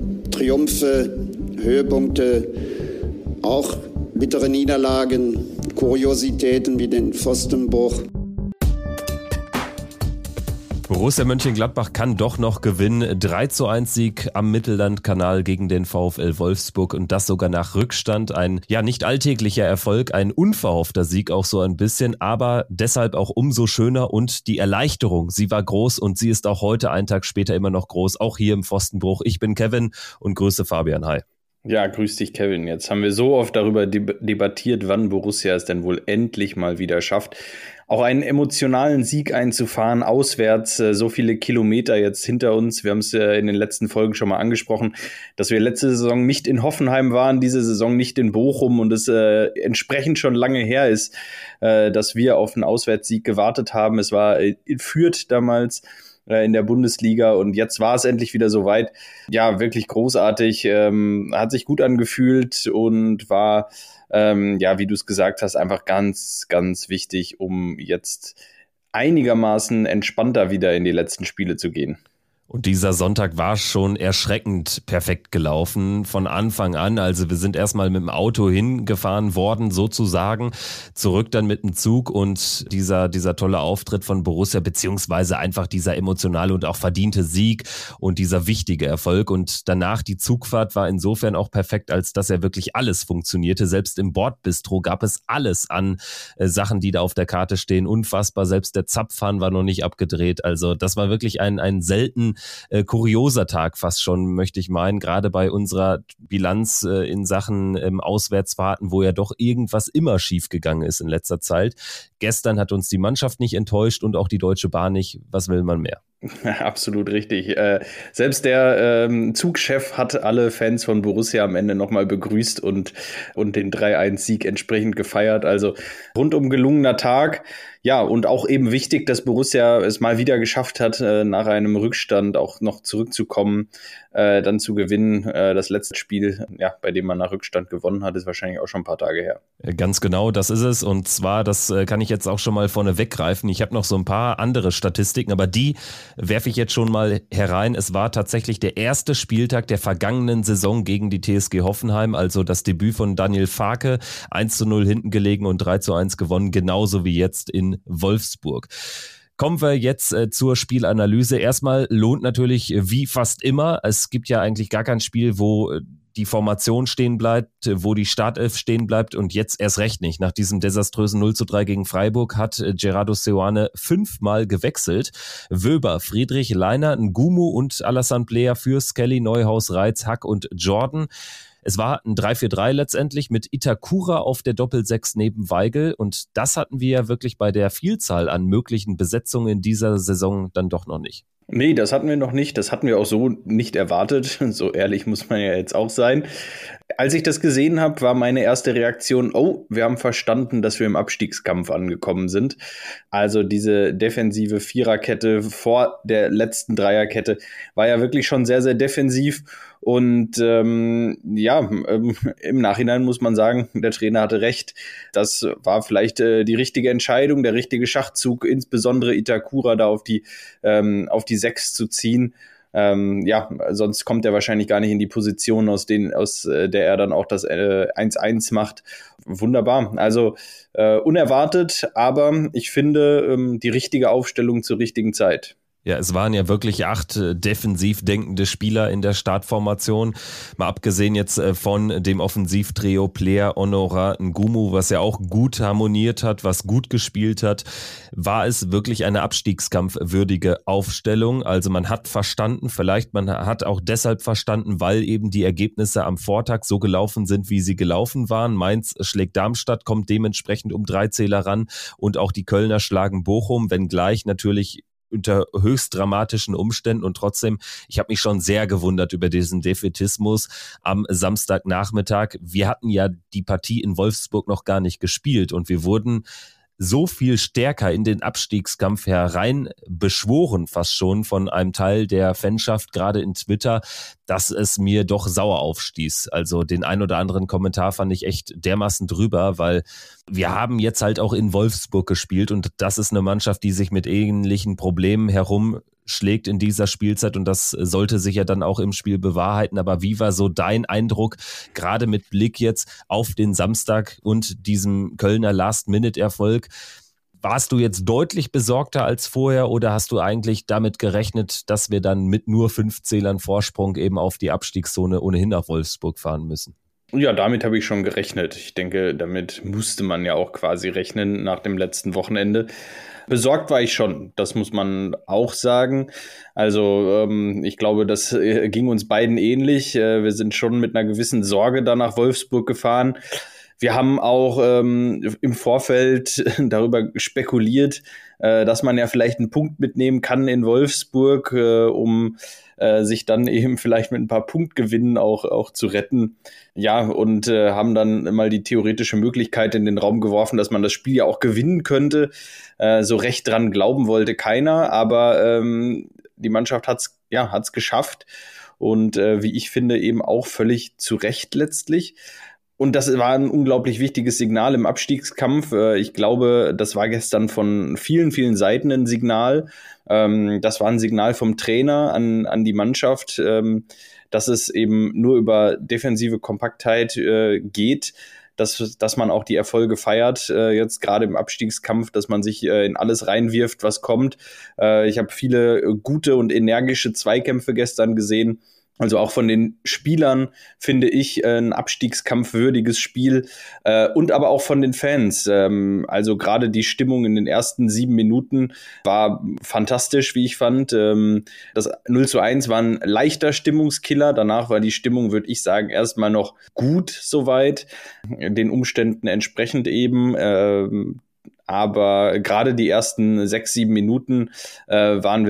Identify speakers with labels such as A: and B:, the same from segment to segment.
A: Triumphe, Höhepunkte, auch bittere Niederlagen, Kuriositäten wie den Pfostenbruch.
B: Borussia Mönchengladbach kann doch noch gewinnen. 3:1 Sieg am Mittellandkanal gegen den VfL Wolfsburg und das sogar nach Rückstand. Ein nicht alltäglicher Erfolg, ein unverhoffter Sieg auch so ein bisschen, aber deshalb auch umso schöner und die Erleichterung, sie war groß und sie ist auch heute, einen Tag später, immer noch groß, auch hier im Pfostenbruch. Ich bin Kevin und grüße Fabian. Hi.
C: Ja, grüß dich, Kevin. Jetzt haben wir so oft darüber debattiert, wann Borussia es denn wohl endlich mal wieder schafft, auch einen emotionalen Sieg einzufahren, auswärts, so viele Kilometer jetzt hinter uns. Wir haben es in den letzten Folgen schon mal angesprochen, dass wir letzte Saison nicht in Hoffenheim waren, diese Saison nicht in Bochum und es entsprechend schon lange her ist, dass wir auf einen Auswärtssieg gewartet haben. Es war in Fürth damals in der Bundesliga und jetzt war es endlich wieder soweit. Ja, wirklich großartig, hat sich gut angefühlt und war, wie du es gesagt hast, einfach ganz, ganz wichtig, um jetzt einigermaßen entspannter wieder in die letzten Spiele zu gehen.
B: Und dieser Sonntag war schon erschreckend perfekt gelaufen von Anfang an. Also wir sind erstmal mit dem Auto hingefahren worden sozusagen, zurück dann mit dem Zug und dieser tolle Auftritt von Borussia, beziehungsweise einfach dieser emotionale und auch verdiente Sieg und dieser wichtige Erfolg. Und danach die Zugfahrt war insofern auch perfekt, als dass ja wirklich alles funktionierte. Selbst im Bordbistro gab es alles an Sachen, die da auf der Karte stehen. Unfassbar, selbst der Zapfhahn war noch nicht abgedreht. Also das war wirklich ein selten kurioser Tag fast schon, möchte ich meinen, gerade bei unserer Bilanz in Sachen Auswärtsfahrten, wo ja doch irgendwas immer schief gegangen ist in letzter Zeit. Gestern hat uns die Mannschaft nicht enttäuscht und auch die Deutsche Bahn nicht. Was will man mehr?
C: Absolut richtig. Selbst der Zugchef hat alle Fans von Borussia am Ende nochmal begrüßt und den 3:1-Sieg entsprechend gefeiert. Also rundum gelungener Tag. Ja, und auch eben wichtig, dass Borussia es mal wieder geschafft hat, nach einem Rückstand auch noch zurückzukommen, dann zu gewinnen. Das letzte Spiel, bei dem man nach Rückstand gewonnen hat, ist wahrscheinlich auch schon ein paar Tage her.
B: Ganz genau, das ist es. Und zwar, das kann ich jetzt auch schon mal vorne weggreifen. Ich habe noch so ein paar andere Statistiken, aber die werfe ich jetzt schon mal herein. Es war tatsächlich der erste Spieltag der vergangenen Saison gegen die TSG Hoffenheim, also das Debüt von Daniel Farke, 1:0 hinten gelegen und 3:1 gewonnen, genauso wie jetzt in Wolfsburg. Kommen wir jetzt zur Spielanalyse. Erstmal lohnt natürlich wie fast immer, es gibt ja eigentlich gar kein Spiel, wo die Formation stehen bleibt, wo die Startelf stehen bleibt und jetzt erst recht nicht. Nach diesem desaströsen 0:3 gegen Freiburg hat Gerardo Seoane 5-mal gewechselt. Wöber, Friedrich, Leiner, Ngumu und Alassane Player für Skelly, Neuhaus, Reitz, Hack und Jordan. Es war ein 3-4-3 letztendlich mit Itakura auf der Doppel-6 neben Weigl und das hatten wir ja wirklich bei der Vielzahl an möglichen Besetzungen in dieser Saison dann doch noch nicht.
C: Nee, das hatten wir noch nicht. Das hatten wir auch so nicht erwartet. So ehrlich muss man ja jetzt auch sein. Als ich das gesehen habe, war meine erste Reaktion, wir haben verstanden, dass wir im Abstiegskampf angekommen sind. Also diese defensive Viererkette vor der letzten Dreierkette war ja wirklich schon sehr, sehr defensiv. Und im Nachhinein muss man sagen, der Trainer hatte recht. Das war vielleicht die richtige Entscheidung, der richtige Schachzug, insbesondere Itakura da auf die 6 zu ziehen. Sonst kommt er wahrscheinlich gar nicht in die Position, aus der er dann auch das 1:1 macht. Wunderbar. Also unerwartet, aber ich finde die richtige Aufstellung zur richtigen Zeit.
B: Ja, es waren ja wirklich 8 defensiv denkende Spieler in der Startformation. Mal abgesehen jetzt von dem Offensivtrio Player, Honora, Ngumu, was ja auch gut harmoniert hat, was gut gespielt hat, war es wirklich eine abstiegskampfwürdige Aufstellung. Also man hat verstanden, man hat auch deshalb verstanden, weil eben die Ergebnisse am Vortag so gelaufen sind, wie sie gelaufen waren. Mainz schlägt Darmstadt, kommt dementsprechend um 3 Zähler ran und auch die Kölner schlagen Bochum, wenngleich natürlich unter höchst dramatischen Umständen und trotzdem, ich habe mich schon sehr gewundert über diesen Defätismus am Samstagnachmittag. Wir hatten ja die Partie in Wolfsburg noch gar nicht gespielt und wir wurden so viel stärker in den Abstiegskampf herein beschworen, fast schon von einem Teil der Fanschaft, gerade in Twitter, dass es mir doch sauer aufstieß. Also den ein oder anderen Kommentar fand ich echt dermaßen drüber, weil wir haben jetzt halt auch in Wolfsburg gespielt und das ist eine Mannschaft, die sich mit ähnlichen Problemen schlägt in dieser Spielzeit und das sollte sich ja dann auch im Spiel bewahrheiten. Aber wie war so dein Eindruck, gerade mit Blick jetzt auf den Samstag und diesem Kölner Last-Minute-Erfolg? Warst du jetzt deutlich besorgter als vorher oder hast du eigentlich damit gerechnet, dass wir dann mit nur 5 Zählern Vorsprung eben auf die Abstiegszone ohnehin nach Wolfsburg fahren müssen?
C: Ja, damit habe ich schon gerechnet. Ich denke, damit musste man ja auch quasi rechnen nach dem letzten Wochenende. Besorgt war ich schon, das muss man auch sagen. Also ich glaube, das ging uns beiden ähnlich. Wir sind schon mit einer gewissen Sorge da nach Wolfsburg gefahren. Wir haben auch im Vorfeld darüber spekuliert, dass man ja vielleicht einen Punkt mitnehmen kann in Wolfsburg, um sich dann eben vielleicht mit ein paar Punktgewinnen auch zu retten. Ja, und haben dann mal die theoretische Möglichkeit in den Raum geworfen, dass man das Spiel ja auch gewinnen könnte. So recht dran glauben wollte keiner, aber die Mannschaft hat's geschafft und wie ich finde eben auch völlig zu Recht letztlich. Und das war ein unglaublich wichtiges Signal im Abstiegskampf. Ich glaube, das war gestern von vielen, vielen Seiten ein Signal. Das war ein Signal vom Trainer an die Mannschaft, dass es eben nur über defensive Kompaktheit geht, dass man auch die Erfolge feiert, jetzt gerade im Abstiegskampf, dass man sich in alles reinwirft, was kommt. Ich habe viele gute und energische Zweikämpfe gestern gesehen. Also auch von den Spielern finde ich ein abstiegskampfwürdiges Spiel und aber auch von den Fans. Also gerade die Stimmung in den ersten 7 Minuten war fantastisch, wie ich fand. Das 0:1 war ein leichter Stimmungskiller. Danach war die Stimmung, würde ich sagen, erstmal noch gut soweit, den Umständen entsprechend eben. Aber gerade die ersten 6, 7 Minuten waren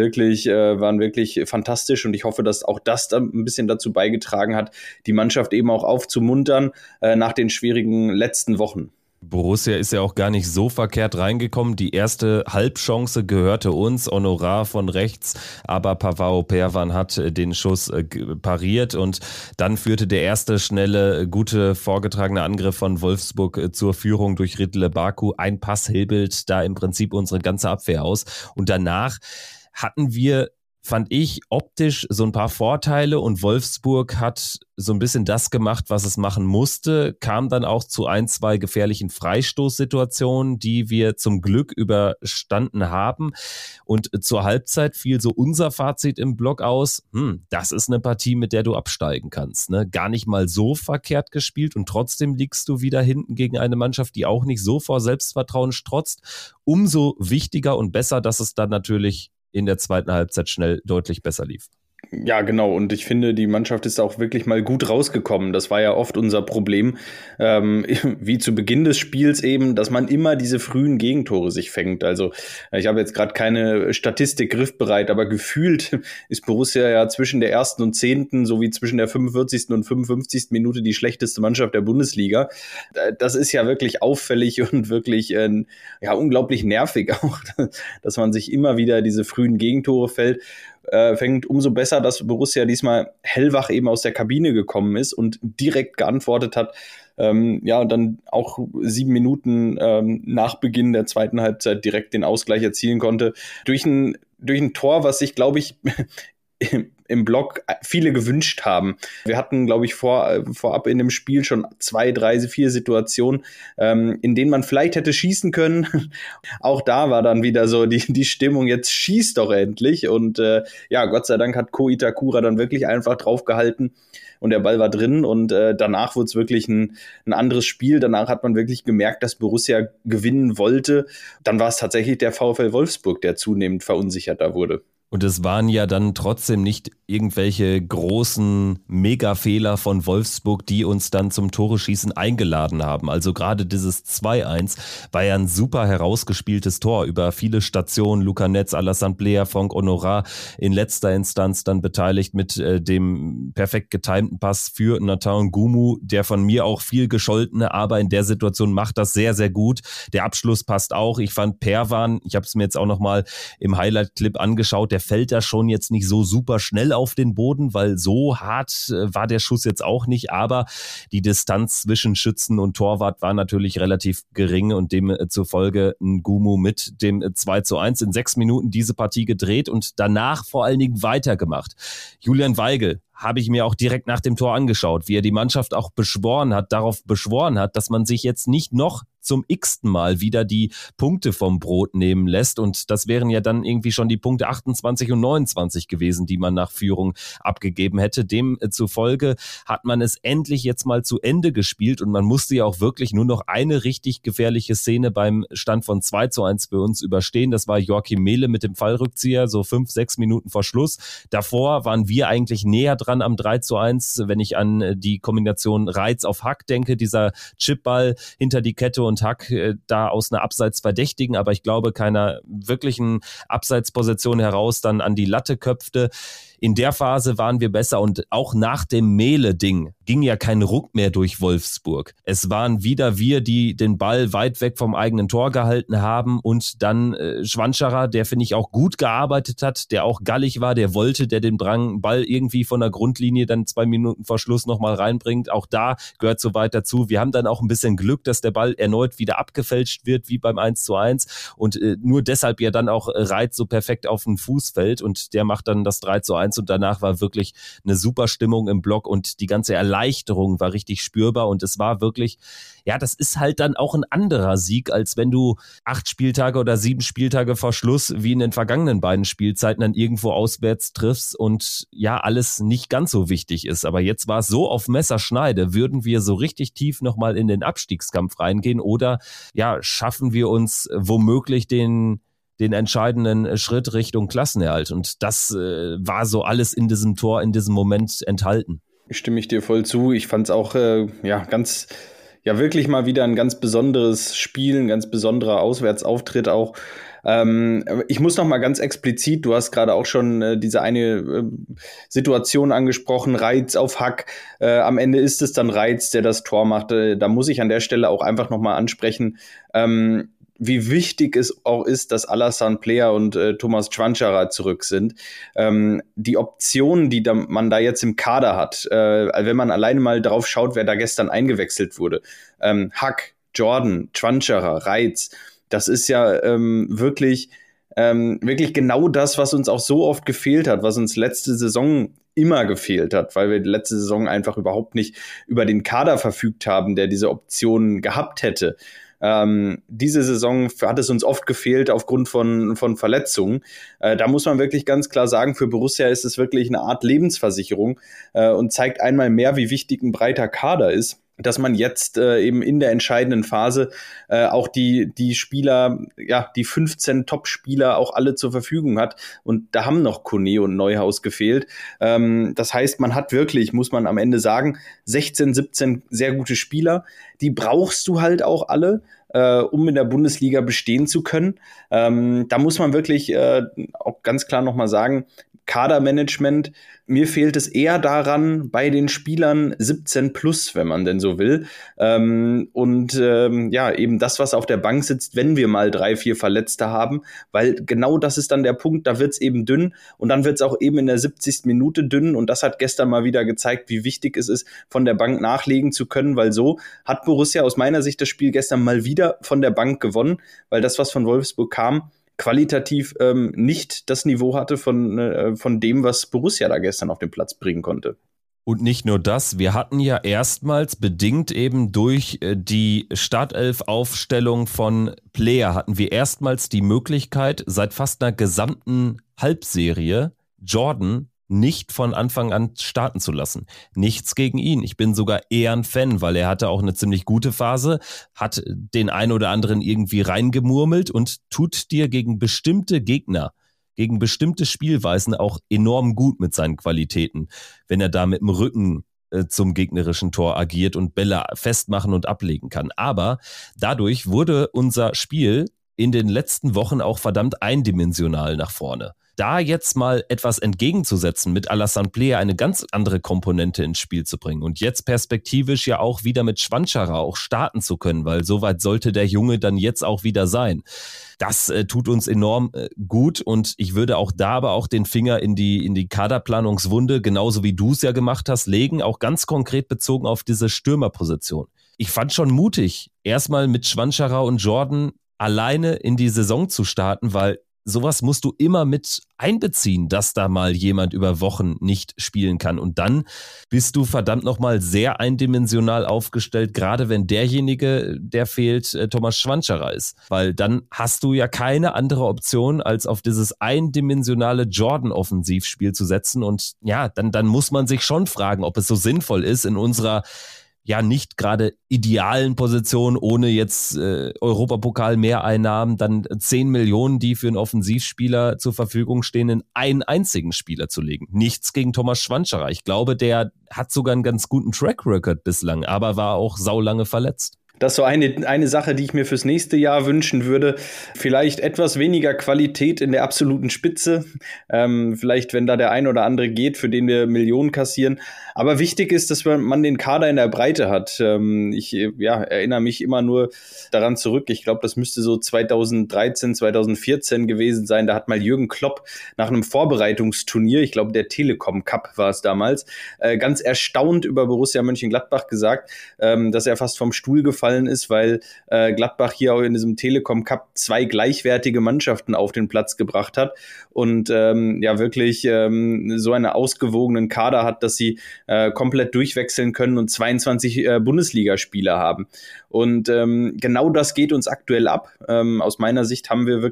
C: wirklich fantastisch und ich hoffe, dass auch das dann ein bisschen dazu beigetragen hat, die Mannschaft eben auch aufzumuntern nach den schwierigen letzten Wochen.
B: Borussia ist ja auch gar nicht so verkehrt reingekommen. Die erste Halbchance gehörte uns, Honorar von rechts, aber Pavao Perwan hat den Schuss pariert und dann führte der erste schnelle, gute, vorgetragene Angriff von Wolfsburg zur Führung durch Riedle Baku. Ein Pass hebelt da im Prinzip unsere ganze Abwehr aus und danach hatten wir, fand ich, optisch so ein paar Vorteile und Wolfsburg hat so ein bisschen das gemacht, was es machen musste, kam dann auch zu 1, 2 gefährlichen Freistoßsituationen, die wir zum Glück überstanden haben und zur Halbzeit fiel so unser Fazit im Block aus, das ist eine Partie, mit der du absteigen kannst, ne? Gar nicht mal so verkehrt gespielt und trotzdem liegst du wieder hinten gegen eine Mannschaft, die auch nicht so vor Selbstvertrauen strotzt. Umso wichtiger und besser, dass es dann natürlich in der zweiten Halbzeit schnell deutlich besser lief.
C: Ja, genau. Und ich finde, die Mannschaft ist auch wirklich mal gut rausgekommen. Das war ja oft unser Problem, wie zu Beginn des Spiels eben, dass man immer diese frühen Gegentore sich fängt. Also ich habe jetzt gerade keine Statistik griffbereit, aber gefühlt ist Borussia ja zwischen der 1. und 10. sowie zwischen der 45. und 55. Minute die schlechteste Mannschaft der Bundesliga. Das ist ja wirklich auffällig und wirklich unglaublich nervig auch, dass man sich immer wieder diese frühen Gegentore fängt. Umso besser, dass Borussia diesmal hellwach eben aus der Kabine gekommen ist und direkt geantwortet hat. Und dann auch 7 Minuten nach Beginn der zweiten Halbzeit direkt den Ausgleich erzielen konnte. Durch ein Tor, was sich, glaube ich, im Block viele gewünscht haben. Wir hatten, glaube ich, vorab in dem Spiel schon 2, 3, 4 Situationen, in denen man vielleicht hätte schießen können. Auch da war dann wieder so die Stimmung, jetzt schießt doch endlich. Und Gott sei Dank hat Ko Itakura dann wirklich einfach draufgehalten und der Ball war drin. Und danach wurde es wirklich ein anderes Spiel. Danach hat man wirklich gemerkt, dass Borussia gewinnen wollte. Dann war es tatsächlich der VfL Wolfsburg, der zunehmend verunsicherter wurde.
B: Und es waren ja dann trotzdem nicht irgendwelche großen Megafehler von Wolfsburg, die uns dann zum Tore-Schießen eingeladen haben. Also gerade dieses 2:1 war ja ein super herausgespieltes Tor über viele Stationen. Luca Netz, Alassane Player, Franck Honorar in letzter Instanz dann beteiligt mit dem perfekt getimten Pass für Nathan N'Gumu, der von mir auch viel gescholtene, aber in der Situation macht das sehr, sehr gut. Der Abschluss passt auch. Ich fand Perwan, ich habe es mir jetzt auch nochmal im Highlight-Clip angeschaut, der der fällt da schon jetzt nicht so super schnell auf den Boden, weil so hart war der Schuss jetzt auch nicht, aber die Distanz zwischen Schützen und Torwart war natürlich relativ gering und demzufolge Ngumu mit dem 2:1 in 6 Minuten diese Partie gedreht und danach vor allen Dingen weitergemacht. Julian Weigl habe ich mir auch direkt nach dem Tor angeschaut, wie er die Mannschaft auch darauf beschworen hat, dass man sich jetzt nicht noch zum x-ten Mal wieder die Punkte vom Brot nehmen lässt und das wären ja dann irgendwie schon die Punkte 28 und 29 gewesen, die man nach Führung abgegeben hätte. Demzufolge hat man es endlich jetzt mal zu Ende gespielt und man musste ja auch wirklich nur noch eine richtig gefährliche Szene beim Stand von 2:1 für uns überstehen. Das war Joachim Mehle mit dem Fallrückzieher, so 5-6 Minuten vor Schluss. Davor waren wir eigentlich näher dran am 3:1, wenn ich an die Kombination Reitz auf Hack denke, dieser Chipball hinter die Kette und Hack da aus einer Abseits verdächtigen, aber ich glaube keiner wirklichen Abseitsposition heraus dann an die Latte köpfte. In der Phase waren wir besser und auch nach dem Mehle-Ding ging ja kein Ruck mehr durch Wolfsburg. Es waren wieder wir, die den Ball weit weg vom eigenen Tor gehalten haben und dann Schwanscherer, der finde ich auch gut gearbeitet hat, der auch gallig war, der wollte, der den Ball irgendwie von der Grundlinie dann 2 Minuten vor Schluss nochmal reinbringt. Auch da gehört so weit dazu. Wir haben dann auch ein bisschen Glück, dass der Ball erneut wieder abgefälscht wird, wie beim 1:1 und nur deshalb ja dann auch Reitz so perfekt auf den Fuß fällt und der macht dann das 3:1 und danach war wirklich eine super Stimmung im Block und die ganze Erleichterung war richtig spürbar und es war wirklich, ja, das ist halt dann auch ein anderer Sieg, als wenn du 8 Spieltage oder 7 Spieltage vor Schluss wie in den vergangenen beiden Spielzeiten dann irgendwo auswärts triffst und ja, alles nicht ganz so wichtig ist. Aber jetzt war es so auf Messerschneide, würden wir so richtig tief nochmal in den Abstiegskampf reingehen oder ja, schaffen wir uns womöglich den entscheidenden Schritt Richtung Klassenerhalt. Und das war so alles in diesem Tor, in diesem Moment enthalten.
C: Stimme ich dir voll zu. Ich fand es auch wirklich mal wieder ein ganz besonderes Spiel, ein ganz besonderer Auswärtsauftritt auch. Ich muss noch mal ganz explizit, du hast gerade auch schon diese eine Situation angesprochen, Reitz auf Hack. Am Ende ist es dann Reitz, der das Tor macht. Da muss ich an der Stelle auch einfach noch mal ansprechen, wie wichtig es auch ist, dass Alassane Player und Thomas Schwanscherer zurück sind. Die Optionen, die man da jetzt im Kader hat, wenn man alleine mal drauf schaut, wer da gestern eingewechselt wurde. Hack, Jordan, Schwanscherer, Reitz, das ist ja wirklich genau das, was uns auch so oft gefehlt hat, was uns letzte Saison immer gefehlt hat, weil wir letzte Saison einfach überhaupt nicht über den Kader verfügt haben, der diese Optionen gehabt hätte. Diese Saison hat es uns oft gefehlt aufgrund von Verletzungen. Da muss man wirklich ganz klar sagen, für Borussia ist es wirklich eine Art Lebensversicherung und zeigt einmal mehr, wie wichtig ein breiter Kader ist, dass man jetzt eben in der entscheidenden Phase auch die Spieler, ja, die 15 Top-Spieler auch alle zur Verfügung hat. Und da haben noch Kone und Neuhaus gefehlt. Das heißt, man hat wirklich, muss man am Ende sagen, 16, 17 sehr gute Spieler. Die brauchst du halt auch alle, um in der Bundesliga bestehen zu können. Da muss man wirklich auch ganz klar nochmal sagen, Kadermanagement, mir fehlt es eher daran, bei den Spielern 17 plus, wenn man denn so will. Eben das, was auf der Bank sitzt, wenn wir mal 3, 4 Verletzte haben, weil genau das ist dann der Punkt, da wird's eben dünn und dann wird's auch eben in der 70. Minute dünn und das hat gestern mal wieder gezeigt, wie wichtig es ist, von der Bank nachlegen zu können, weil so hat Borussia aus meiner Sicht das Spiel gestern mal wieder von der Bank gewonnen, weil das, was von Wolfsburg kam, qualitativ nicht das Niveau hatte von dem, was Borussia da gestern auf den Platz bringen konnte.
B: Und nicht nur das, wir hatten ja erstmals, bedingt eben durch die Startelf-Aufstellung von Player, hatten wir erstmals die Möglichkeit, seit fast einer gesamten Halbserie Jordan nicht von Anfang an starten zu lassen. Nichts gegen ihn. Ich bin sogar eher ein Fan, weil er hatte auch eine ziemlich gute Phase, hat den einen oder anderen irgendwie reingemurmelt und tut dir gegen bestimmte Gegner, gegen bestimmte Spielweisen auch enorm gut mit seinen Qualitäten, wenn er da mit dem Rücken zum gegnerischen Tor agiert und Bälle festmachen und ablegen kann. Aber dadurch wurde unser Spiel in den letzten Wochen auch verdammt eindimensional nach vorne. da jetzt mal etwas entgegenzusetzen, mit Alassane Pléa eine ganz andere Komponente ins Spiel zu bringen und jetzt perspektivisch ja auch wieder mit Schwantscharer auch starten zu können, weil soweit sollte der Junge dann jetzt auch wieder sein. Das tut uns enorm gut und ich würde auch da aber auch den Finger in die Kaderplanungswunde, genauso wie du es ja gemacht hast, legen, auch ganz konkret bezogen auf diese Stürmerposition. Ich fand schon mutig, erstmal mit Schwantscharer und Jordan alleine in die Saison zu starten, weil sowas musst du immer mit einbeziehen, dass da mal jemand über Wochen nicht spielen kann. Und dann bist du verdammt nochmal sehr eindimensional aufgestellt, gerade wenn derjenige, der fehlt, Thomas Schwantscharer ist. Weil dann hast du ja keine andere Option, als auf dieses eindimensionale Jordan-Offensivspiel zu setzen. Und ja, dann muss man sich schon fragen, ob es so sinnvoll ist, in unserer ja nicht gerade idealen Position, ohne jetzt Europapokal-Mehreinnahmen, dann 10 Millionen, die für einen Offensivspieler zur Verfügung stehen, in einen einzigen Spieler zu legen. Nichts gegen Thomas Schwantscharer. Ich glaube, der hat sogar einen ganz guten Track Record bislang, aber war auch saulange verletzt.
C: Das ist so eine Sache, die ich mir fürs nächste Jahr wünschen würde. Vielleicht etwas weniger Qualität in der absoluten Spitze. Vielleicht, wenn da der ein oder andere geht, für den wir Millionen kassieren. Aber wichtig ist, dass man den Kader in der Breite hat. Ich erinnere mich immer nur daran zurück. Ich glaube, das müsste so 2013, 2014 gewesen sein. Da hat mal Jürgen Klopp nach einem Vorbereitungsturnier, ich glaube, der Telekom Cup war es damals, ganz erstaunt über Borussia Mönchengladbach gesagt, dass er fast vom Stuhl gefallen ist, weil Gladbach hier auch in diesem Telekom Cup 2 gleichwertige Mannschaften auf den Platz gebracht hat und wirklich so einen ausgewogenen Kader hat, dass sie komplett durchwechseln können und 22 Bundesligaspieler haben. Und genau das geht uns aktuell ab. Aus meiner Sicht haben wir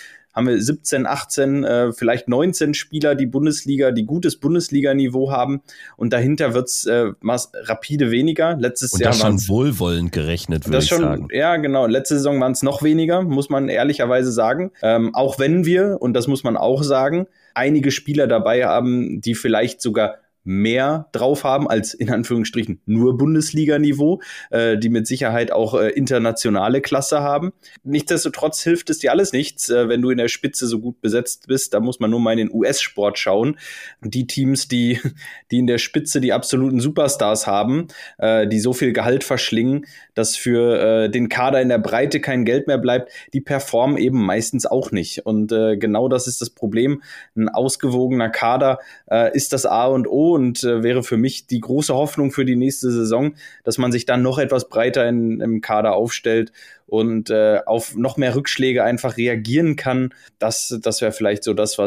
C: 17, 18, vielleicht 19 Spieler, die gutes Bundesliga-Niveau haben. Und dahinter wird's rapide weniger. Letztes Jahr
B: schon wohlwollend gerechnet, würde ich sagen.
C: Ja, genau. Letzte Saison waren es noch weniger, muss man ehrlicherweise sagen. Auch wenn wir, und das muss man auch sagen, einige Spieler dabei haben, die vielleicht sogar mehr drauf haben als in Anführungsstrichen nur Bundesliga-Niveau, die mit Sicherheit auch internationale Klasse haben. Nichtsdestotrotz hilft es dir alles nichts, wenn du in der Spitze so gut besetzt bist. Da muss man nur mal in den US-Sport schauen. Die Teams, die in der Spitze die absoluten Superstars haben, die so viel Gehalt verschlingen, dass für den Kader in der Breite kein Geld mehr bleibt, die performen eben meistens auch nicht. Und genau das ist das Problem. Ein ausgewogener Kader ist das A und O und wäre für mich die große Hoffnung für die nächste Saison, dass man sich dann noch etwas breiter im Kader aufstellt und auf noch mehr Rückschläge einfach reagieren kann. Das wäre vielleicht so das,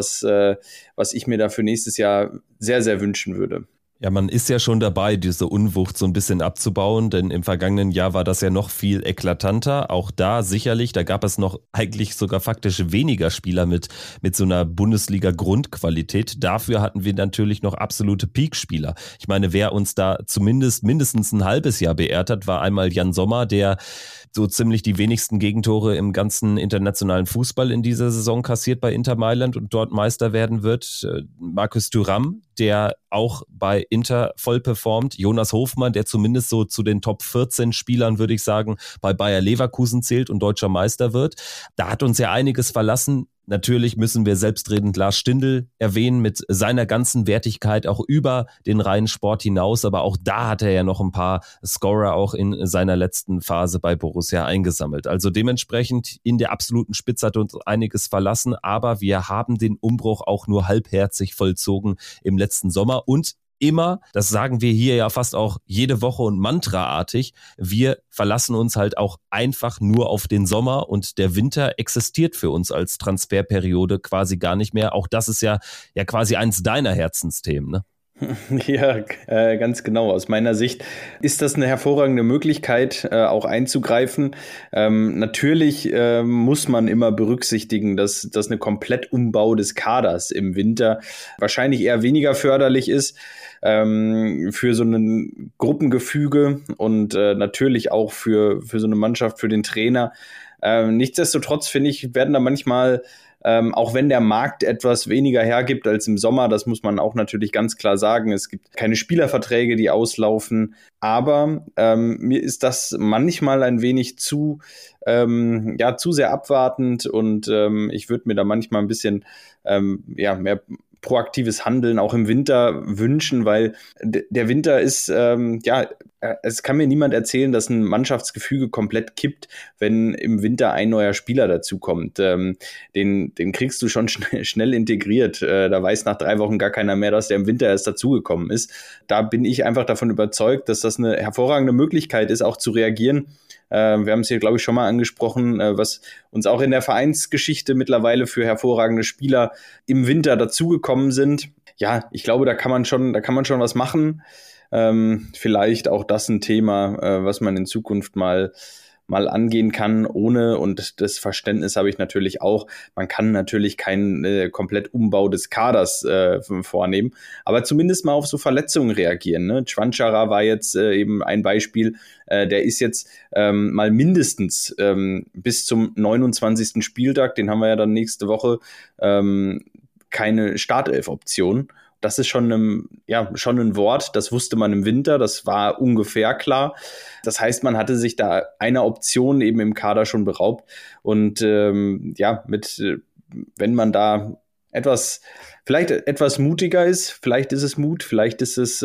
C: was ich mir da für nächstes Jahr sehr, sehr wünschen würde.
B: Ja, man ist ja schon dabei, diese Unwucht so ein bisschen abzubauen, denn im vergangenen Jahr war das ja noch viel eklatanter. Auch da sicherlich, da gab es noch eigentlich sogar faktisch weniger Spieler mit so einer Bundesliga-Grundqualität. Dafür hatten wir natürlich noch absolute Peak-Spieler. Ich meine, wer uns da mindestens ein halbes Jahr beehrt hat, war einmal Jan Sommer, der so ziemlich die wenigsten Gegentore im ganzen internationalen Fußball in dieser Saison kassiert bei Inter Mailand und dort Meister werden wird. Markus Thuram, der auch bei Inter voll performt. Jonas Hofmann, der zumindest so zu den Top 14 Spielern, würde ich sagen, bei Bayer Leverkusen zählt und deutscher Meister wird. Da hat uns ja einiges verlassen. Natürlich müssen wir selbstredend Lars Stindl erwähnen mit seiner ganzen Wertigkeit auch über den reinen Sport hinaus. Aber auch da hat er ja noch ein paar Scorer auch in seiner letzten Phase bei Borussia eingesammelt. Also dementsprechend in der absoluten Spitze hat uns einiges verlassen. Aber wir haben den Umbruch auch nur halbherzig vollzogen im letzten Sommer und immer, das sagen wir hier ja fast auch jede Woche und mantraartig, wir verlassen uns halt auch einfach nur auf den Sommer und der Winter existiert für uns als Transferperiode quasi gar nicht mehr. Auch das ist ja quasi eins deiner Herzensthemen, ne?
C: Ja, ganz genau. Aus meiner Sicht ist das eine hervorragende Möglichkeit, auch einzugreifen. Natürlich muss man immer berücksichtigen, dass eine Komplettumbau des Kaders im Winter wahrscheinlich eher weniger förderlich ist für so ein Gruppengefüge und natürlich auch für so eine Mannschaft, für den Trainer. Nichtsdestotrotz, finde ich, werden da manchmal Auch wenn der Markt etwas weniger hergibt als im Sommer, das muss man auch natürlich ganz klar sagen. Es gibt keine Spielerverträge, die auslaufen. Aber mir ist das manchmal ein wenig zu sehr abwartend und ich würde mir da manchmal ein bisschen mehr proaktives Handeln auch im Winter wünschen, weil der Winter ist, es kann mir niemand erzählen, dass ein Mannschaftsgefüge komplett kippt, wenn im Winter ein neuer Spieler dazukommt. Den kriegst du schon schnell integriert. Da weiß nach 3 Wochen gar keiner mehr, dass der im Winter erst dazugekommen ist. Da bin ich einfach davon überzeugt, dass das eine hervorragende Möglichkeit ist, auch zu reagieren. Wir haben es hier, glaube ich, schon mal angesprochen, was uns auch in der Vereinsgeschichte mittlerweile für hervorragende Spieler im Winter dazugekommen sind. Ja, ich glaube, da kann man schon was machen. Vielleicht auch das ein Thema, was man in Zukunft mal angehen kann, und das Verständnis habe ich natürlich auch, man kann natürlich keinen Komplettumbau des Kaders vornehmen, aber zumindest mal auf so Verletzungen reagieren. Ne? Chwanchara war jetzt eben ein Beispiel, der ist jetzt mal mindestens bis zum 29. Spieltag, den haben wir ja dann nächste Woche, keine Startelf-Option. Das ist schon ein Wort, das wusste man im Winter, das war ungefähr klar. Das heißt, man hatte sich da einer Option eben im Kader schon beraubt. Und wenn man da vielleicht etwas mutiger ist, vielleicht ist es Mut, vielleicht ist es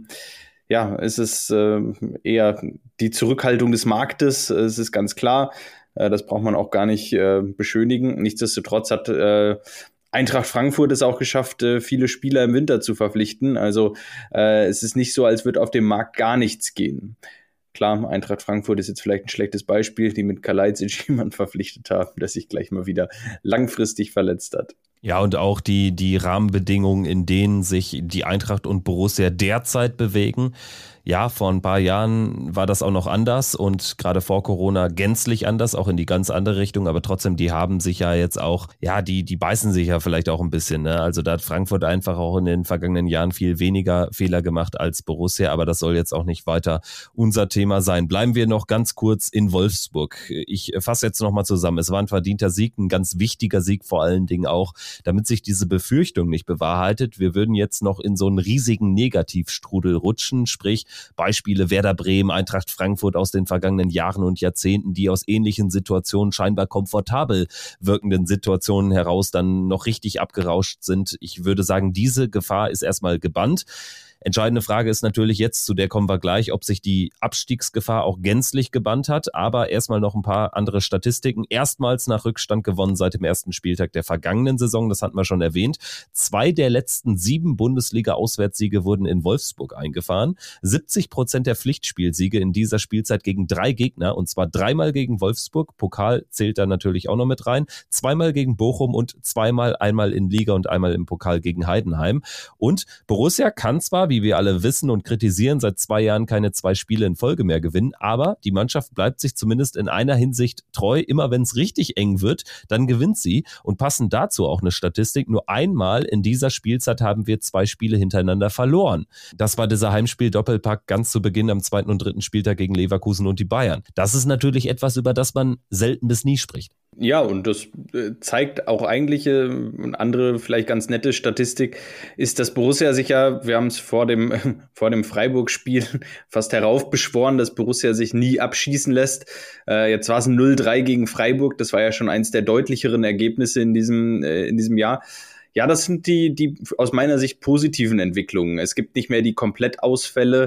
C: eher die Zurückhaltung des Marktes, es ist ganz klar. Das braucht man auch gar nicht beschönigen. Nichtsdestotrotz hat Eintracht Frankfurt es auch geschafft, viele Spieler im Winter zu verpflichten. Also es ist nicht so, als würde auf dem Markt gar nichts gehen. Klar, Eintracht Frankfurt ist jetzt vielleicht ein schlechtes Beispiel, die mit Kalajdzic jemanden verpflichtet haben, der sich gleich mal wieder langfristig verletzt hat.
B: Ja, und auch die Rahmenbedingungen, in denen sich die Eintracht und Borussia derzeit bewegen. Ja, vor ein paar Jahren war das auch noch anders und gerade vor Corona gänzlich anders, auch in die ganz andere Richtung, aber trotzdem, die haben sich ja jetzt auch, die beißen sich ja vielleicht auch ein bisschen, ne? Also da hat Frankfurt einfach auch in den vergangenen Jahren viel weniger Fehler gemacht als Borussia, aber das soll jetzt auch nicht weiter unser Thema sein. Bleiben wir noch ganz kurz in Wolfsburg. Ich fasse jetzt nochmal zusammen. Es war ein verdienter Sieg, ein ganz wichtiger Sieg vor allen Dingen auch, damit sich diese Befürchtung nicht bewahrheitet. Wir würden jetzt noch in so einen riesigen Negativstrudel rutschen, sprich Beispiele Werder Bremen, Eintracht Frankfurt aus den vergangenen Jahren und Jahrzehnten, die aus ähnlichen Situationen, scheinbar komfortabel wirkenden Situationen heraus dann noch richtig abgerauscht sind. Ich würde sagen, diese Gefahr ist erstmal gebannt. Entscheidende Frage ist natürlich jetzt, zu der kommen wir gleich, ob sich die Abstiegsgefahr auch gänzlich gebannt hat. Aber erstmal noch ein paar andere Statistiken. Erstmals nach Rückstand gewonnen seit dem ersten Spieltag der vergangenen Saison, das hatten wir schon erwähnt. 2 der letzten 7 Bundesliga-Auswärtssiege wurden in Wolfsburg eingefahren. 70% der Pflichtspielsiege in dieser Spielzeit gegen 3 Gegner, und zwar 3-mal gegen Wolfsburg, Pokal zählt da natürlich auch noch mit rein, 2-mal gegen Bochum und 2-mal, einmal in Liga und einmal im Pokal gegen Heidenheim. Und Borussia kann zwar, wie wir alle wissen und kritisieren, seit 2 Jahren keine 2 Spiele in Folge mehr gewinnen, aber die Mannschaft bleibt sich zumindest in einer Hinsicht treu. Immer wenn es richtig eng wird, dann gewinnt sie, und passend dazu auch eine Statistik: Nur einmal in dieser Spielzeit haben wir 2 Spiele hintereinander verloren. Das war dieser Heimspiel-Doppelpack ganz zu Beginn am 2. und 3. Spieltag gegen Leverkusen und die Bayern. Das ist natürlich etwas, über das man selten bis nie spricht.
C: Ja, und das zeigt auch eigentlich eine andere, vielleicht ganz nette Statistik, ist, dass Borussia sich ja, wir haben es vor dem Freiburg-Spiel fast heraufbeschworen, dass Borussia sich nie abschießen lässt. Jetzt war es ein 0-3 gegen Freiburg, das war ja schon eins der deutlicheren Ergebnisse in diesem Jahr. Ja, das sind die aus meiner Sicht positiven Entwicklungen. Es gibt nicht mehr die Komplettausfälle,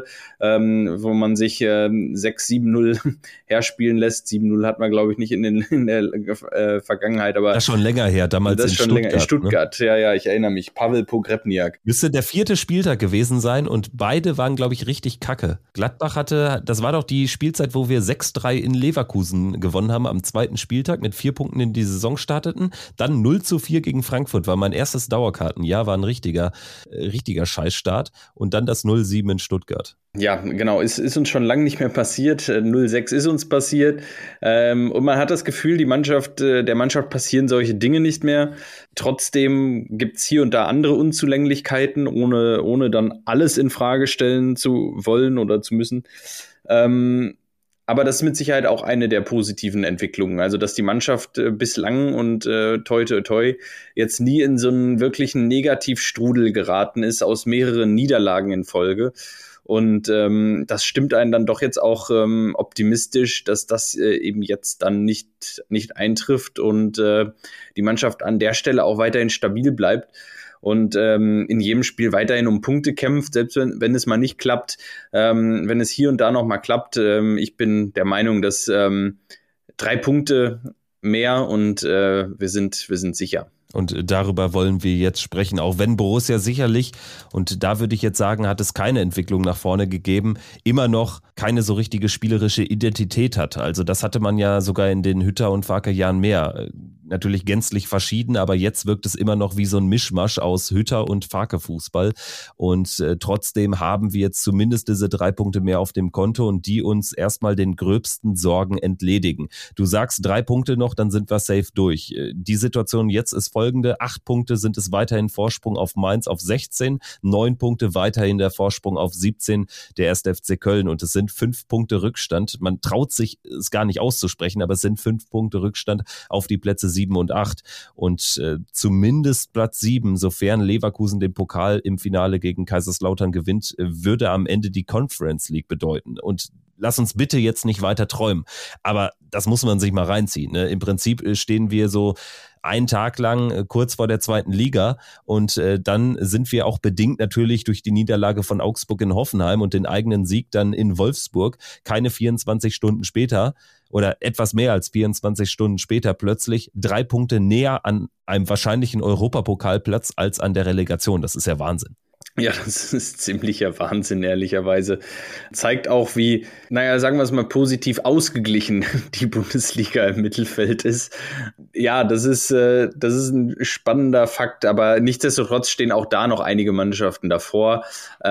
C: wo man sich 6-7-0 herspielen lässt. 7-0 hat man, glaube ich, nicht in der Vergangenheit. Aber
B: das ist schon länger her, damals
C: das
B: in
C: schon
B: Stuttgart.
C: Länger. In Stuttgart, ne? Ja, ich erinnere mich. Pavel Pogrebniak.
B: Müsste der 4. Spieltag gewesen sein und beide waren, glaube ich, richtig kacke. Gladbach das war doch die Spielzeit, wo wir 6-3 in Leverkusen gewonnen haben am 2. Spieltag, mit 4 Punkten in die Saison starteten. Dann 0-4 gegen Frankfurt war mein erstes Dauerkartenjahr, war ein richtiger Scheißstart, und dann das 0-7 in Stuttgart.
C: Ja, genau, ist uns schon lange nicht mehr passiert. 0-6 ist uns passiert. Und man hat das Gefühl, der Mannschaft passieren solche Dinge nicht mehr. Trotzdem gibt's hier und da andere Unzulänglichkeiten, ohne dann alles in Frage stellen zu wollen oder zu müssen. Aber das ist mit Sicherheit auch eine der positiven Entwicklungen. Also, dass die Mannschaft bislang und toi toi toi jetzt nie in so einen wirklichen Negativstrudel geraten ist aus mehreren Niederlagen in Folge. Und das stimmt einen dann doch jetzt auch optimistisch, dass das eben jetzt dann nicht eintrifft und die Mannschaft an der Stelle auch weiterhin stabil bleibt. Und in jedem Spiel weiterhin um Punkte kämpft, selbst wenn es mal nicht klappt, wenn es hier und da noch mal klappt. Ich bin der Meinung, dass 3 Punkte mehr und wir sind sicher.
B: Und darüber wollen wir jetzt sprechen, auch wenn Borussia sicherlich, und da würde ich jetzt sagen, hat es keine Entwicklung nach vorne gegeben, immer noch keine so richtige spielerische Identität hat. Also das hatte man ja sogar in den Hütter- und Farke-Jahren mehr. Natürlich gänzlich verschieden, aber jetzt wirkt es immer noch wie so ein Mischmasch aus Hütter- und Farke-Fußball. Und trotzdem haben wir jetzt zumindest diese 3 Punkte mehr auf dem Konto und die uns erstmal den gröbsten Sorgen entledigen. Du sagst 3 Punkte noch, dann sind wir safe durch. Die Situation jetzt ist folgende: 8 Punkte sind es weiterhin Vorsprung auf Mainz auf 16, 9 Punkte weiterhin der Vorsprung auf 17 der 1. FC Köln und es sind 5 Punkte Rückstand. Man traut sich es gar nicht auszusprechen, aber es sind 5 Punkte Rückstand auf die Plätze 7 und 8 und zumindest Platz 7, sofern Leverkusen den Pokal im Finale gegen Kaiserslautern gewinnt, würde am Ende die Conference League bedeuten. Und lass uns bitte jetzt nicht weiter träumen, aber das muss man sich mal reinziehen, ne? Im Prinzip stehen wir so einen Tag lang kurz vor der 2. Liga und dann sind wir auch bedingt natürlich durch die Niederlage von Augsburg in Hoffenheim und den eigenen Sieg dann in Wolfsburg keine 24 Stunden später oder etwas mehr als 24 Stunden später plötzlich 3 Punkte näher an einem wahrscheinlichen Europapokalplatz als an der Relegation. Das ist ja Wahnsinn.
C: Ja, das ist ziemlicher Wahnsinn, ehrlicherweise. Zeigt auch, wie, sagen wir es mal positiv, ausgeglichen die Bundesliga im Mittelfeld ist. Ja, das ist ein spannender Fakt, aber nichtsdestotrotz stehen auch da noch einige Mannschaften davor.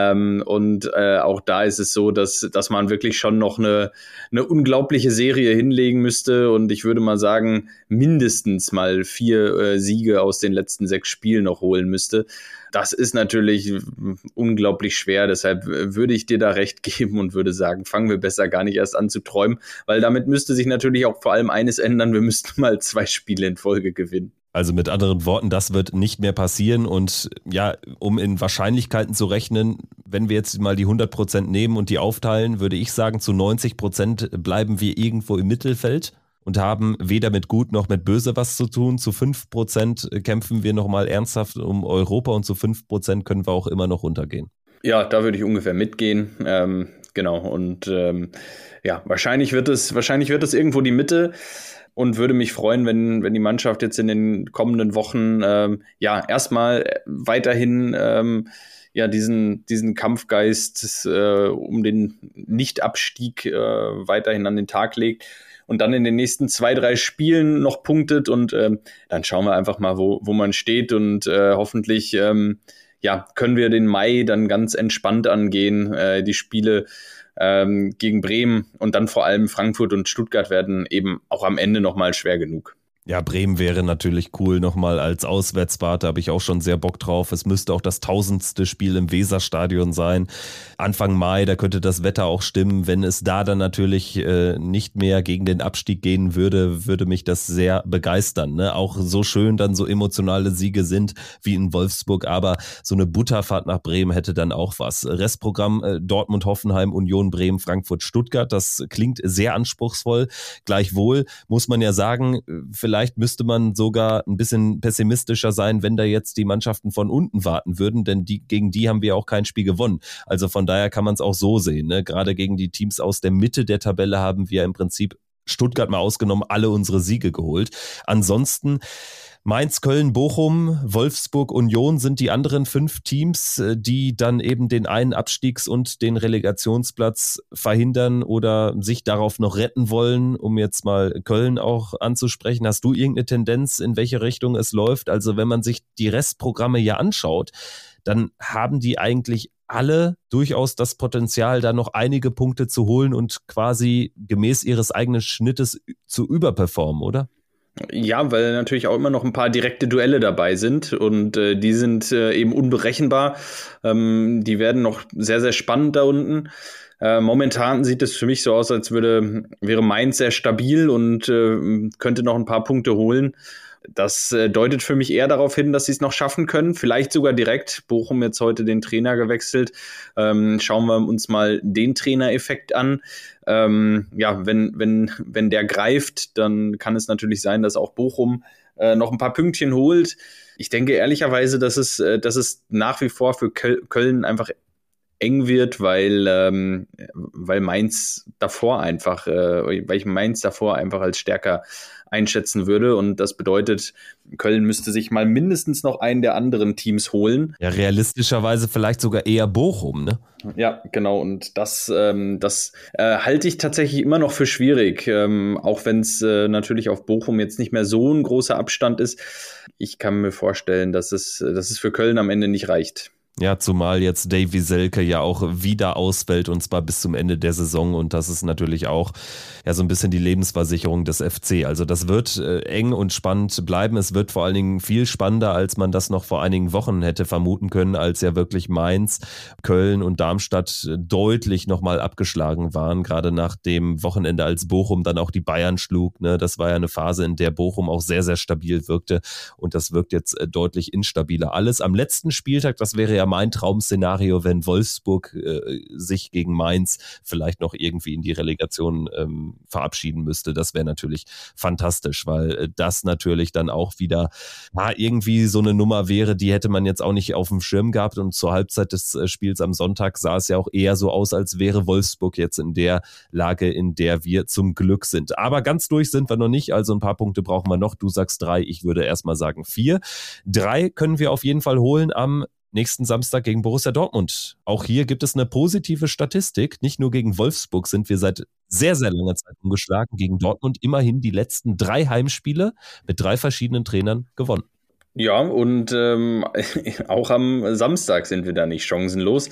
C: Und auch da ist es so, dass man wirklich schon noch eine unglaubliche Serie hinlegen müsste. Und ich würde mal sagen, mindestens mal 4 Siege aus den letzten 6 Spielen noch holen müsste. Das ist natürlich unglaublich schwer, deshalb würde ich dir da recht geben und würde sagen, fangen wir besser gar nicht erst an zu träumen, weil damit müsste sich natürlich auch vor allem eines ändern, wir müssten mal 2 Spiele in Folge gewinnen.
B: Also mit anderen Worten, das wird nicht mehr passieren und ja, um in Wahrscheinlichkeiten zu rechnen, wenn wir jetzt mal die 100% nehmen und die aufteilen, würde ich sagen, zu 90% bleiben wir irgendwo im Mittelfeld und haben weder mit Gut noch mit Böse was zu tun. Zu 5% kämpfen wir nochmal ernsthaft um Europa und zu 5% können wir auch immer noch runtergehen.
C: Ja, da würde ich ungefähr mitgehen. Genau. Und wahrscheinlich wird es irgendwo die Mitte und würde mich freuen, wenn die Mannschaft jetzt in den kommenden Wochen erstmal weiterhin diesen Kampfgeist um den Nichtabstieg weiterhin an den Tag legt. Und dann in den nächsten 2, 3 Spielen noch punktet und dann schauen wir einfach mal, wo man steht und hoffentlich können wir den Mai dann ganz entspannt angehen. Die Spiele gegen Bremen und dann vor allem Frankfurt und Stuttgart werden eben auch am Ende nochmal schwer genug.
B: Ja, Bremen wäre natürlich cool nochmal als Auswärtsfahrt, da habe ich auch schon sehr Bock drauf. Es müsste auch das 1000. Spiel im Weserstadion sein. Anfang Mai, da könnte das Wetter auch stimmen. Wenn es da dann natürlich nicht mehr gegen den Abstieg gehen würde, würde mich das sehr begeistern. Ne? Auch so schön dann so emotionale Siege sind wie in Wolfsburg, aber so eine Butterfahrt nach Bremen hätte dann auch was. Restprogramm Dortmund, Hoffenheim, Union, Bremen, Frankfurt, Stuttgart, das klingt sehr anspruchsvoll. Gleichwohl muss man ja sagen, vielleicht müsste man sogar ein bisschen pessimistischer sein, wenn da jetzt die Mannschaften von unten warten würden, denn gegen die haben wir auch kein Spiel gewonnen. Also von daher kann man es auch so sehen. Ne? Gerade gegen die Teams aus der Mitte der Tabelle haben wir im Prinzip, Stuttgart mal ausgenommen, alle unsere Siege geholt. Ansonsten Mainz, Köln, Bochum, Wolfsburg, Union sind die anderen 5 Teams, die dann eben den einen Abstiegs- und den Relegationsplatz verhindern oder sich darauf noch retten wollen, um jetzt mal Köln auch anzusprechen. Hast du irgendeine Tendenz, in welche Richtung es läuft? Also wenn man sich die Restprogramme ja anschaut, dann haben die eigentlich alle durchaus das Potenzial, da noch einige Punkte zu holen und quasi gemäß ihres eigenen Schnittes zu überperformen, oder?
C: Ja, weil natürlich auch immer noch ein paar direkte Duelle dabei sind und die sind eben unberechenbar. Die werden noch sehr, sehr spannend da unten. Momentan sieht es für mich so aus, als wäre Mainz sehr stabil und könnte noch ein paar Punkte holen. Das deutet für mich eher darauf hin, dass sie es noch schaffen können. Vielleicht sogar direkt. Bochum jetzt heute den Trainer gewechselt. Schauen wir uns mal den Trainereffekt an. Wenn der greift, dann kann es natürlich sein, dass auch Bochum noch ein paar Pünktchen holt. Ich denke ehrlicherweise, dass es nach wie vor für Köln einfach eng wird, weil Mainz davor einfach, weil ich Mainz davor einfach als stärker einschätzen würde, und das bedeutet, Köln müsste sich mal mindestens noch einen der anderen Teams holen.
B: Ja, realistischerweise vielleicht sogar eher Bochum, ne?
C: Ja, genau, und das halte ich tatsächlich immer noch für schwierig, auch wenn es natürlich auf Bochum jetzt nicht mehr so ein großer Abstand ist. Ich kann mir vorstellen, dass es für Köln am Ende nicht reicht.
B: Ja, zumal jetzt Davy Selke ja auch wieder ausfällt, und zwar bis zum Ende der Saison, und das ist natürlich auch ja so ein bisschen die Lebensversicherung des FC. Also das wird eng und spannend bleiben. Es wird vor allen Dingen viel spannender, als man das noch vor einigen Wochen hätte vermuten können, als ja wirklich Mainz, Köln und Darmstadt deutlich nochmal abgeschlagen waren, gerade nach dem Wochenende, als Bochum dann auch die Bayern schlug. Ne? Das war ja eine Phase, in der Bochum auch sehr, sehr stabil wirkte, und das wirkt jetzt deutlich instabiler. Alles am letzten Spieltag, das wäre ja mein Traum-Szenario, wenn Wolfsburg sich gegen Mainz vielleicht noch irgendwie in die Relegation verabschieden müsste. Das wäre natürlich fantastisch, weil das natürlich dann auch wieder irgendwie so eine Nummer wäre, die hätte man jetzt auch nicht auf dem Schirm gehabt, und zur Halbzeit des Spiels am Sonntag sah es ja auch eher so aus, als wäre Wolfsburg jetzt in der Lage, in der wir zum Glück sind. Aber ganz durch sind wir noch nicht, also ein paar Punkte brauchen wir noch. Du sagst 3, ich würde erstmal sagen 4. 3 können wir auf jeden Fall holen am nächsten Samstag gegen Borussia Dortmund. Auch hier gibt es eine positive Statistik. Nicht nur gegen Wolfsburg sind wir seit sehr, sehr langer Zeit ungeschlagen. Gegen Dortmund immerhin die letzten 3 Heimspiele mit 3 verschiedenen Trainern gewonnen.
C: Ja, und auch am Samstag sind wir da nicht chancenlos.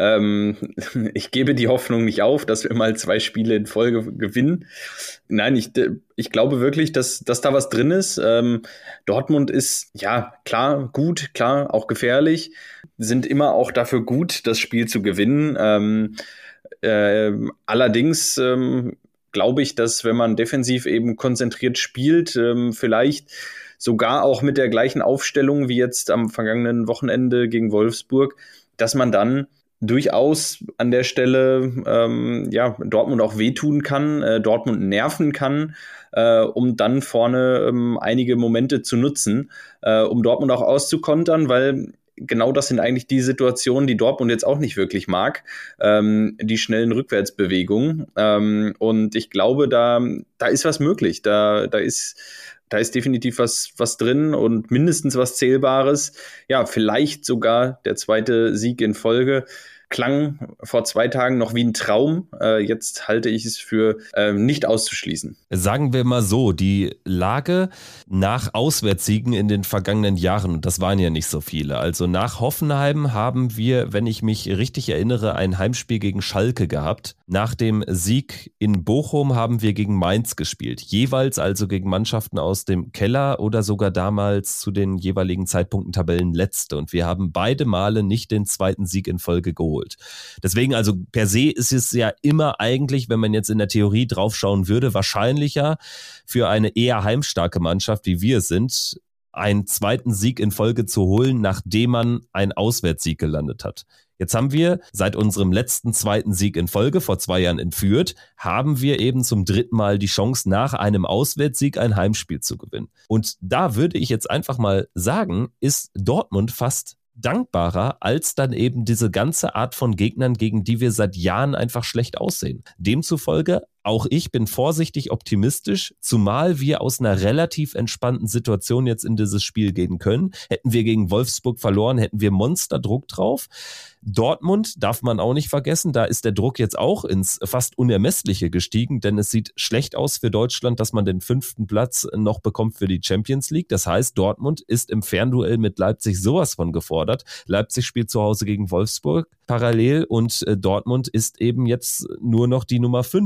C: Ich gebe die Hoffnung nicht auf, dass wir mal 2 Spiele in Folge gewinnen. Nein, ich glaube wirklich, dass da was drin ist. Dortmund ist, ja, klar, gut, klar, auch gefährlich, sind immer auch dafür gut, das Spiel zu gewinnen. Allerdings glaube ich, dass wenn man defensiv eben konzentriert spielt, vielleicht sogar auch mit der gleichen Aufstellung wie jetzt am vergangenen Wochenende gegen Wolfsburg, dass man dann durchaus an der Stelle Dortmund auch wehtun kann, Dortmund nerven kann, um dann vorne einige Momente zu nutzen, um Dortmund auch auszukontern, weil genau das sind eigentlich die Situationen, die Dortmund jetzt auch nicht wirklich mag, die schnellen Rückwärtsbewegungen. Und ich glaube, da ist was möglich, da ist definitiv was drin und mindestens was Zählbares. Ja, vielleicht sogar der 2. Sieg in Folge. Klang vor 2 Tagen noch wie ein Traum. Jetzt halte ich es für nicht auszuschließen.
B: Sagen wir mal so, die Lage nach Auswärtssiegen in den vergangenen Jahren, und das waren ja nicht so viele, also nach Hoffenheim haben wir, wenn ich mich richtig erinnere, ein Heimspiel gegen Schalke gehabt. Nach dem Sieg in Bochum haben wir gegen Mainz gespielt. Jeweils also gegen Mannschaften aus dem Keller oder sogar damals zu den jeweiligen Zeitpunkten Tabellenletzte. Und wir haben beide Male nicht den 2. Sieg in Folge geholt. Deswegen, also per se ist es ja immer eigentlich, wenn man jetzt in der Theorie draufschauen würde, wahrscheinlicher für eine eher heimstarke Mannschaft, wie wir sind, einen 2. Sieg in Folge zu holen, nachdem man einen Auswärtssieg gelandet hat. Jetzt haben wir seit unserem letzten 2. Sieg in Folge, vor 2 Jahren in Fürth, haben wir eben zum 3. Mal die Chance, nach einem Auswärtssieg ein Heimspiel zu gewinnen. Und da würde ich jetzt einfach mal sagen, ist Dortmund fast dankbarer als dann eben diese ganze Art von Gegnern, gegen die wir seit Jahren einfach schlecht aussehen. Demzufolge, auch ich bin vorsichtig optimistisch, zumal wir aus einer relativ entspannten Situation jetzt in dieses Spiel gehen können. Hätten wir gegen Wolfsburg verloren, hätten wir Monsterdruck drauf. Dortmund darf man auch nicht vergessen, da ist der Druck jetzt auch ins fast Unermessliche gestiegen, denn es sieht schlecht aus für Deutschland, dass man den 5. Platz noch bekommt für die Champions League. Das heißt, Dortmund ist im Fernduell mit Leipzig sowas von gefordert. Leipzig spielt zu Hause gegen Wolfsburg parallel, und Dortmund ist eben jetzt nur noch die Nummer 5 in der Tabelle.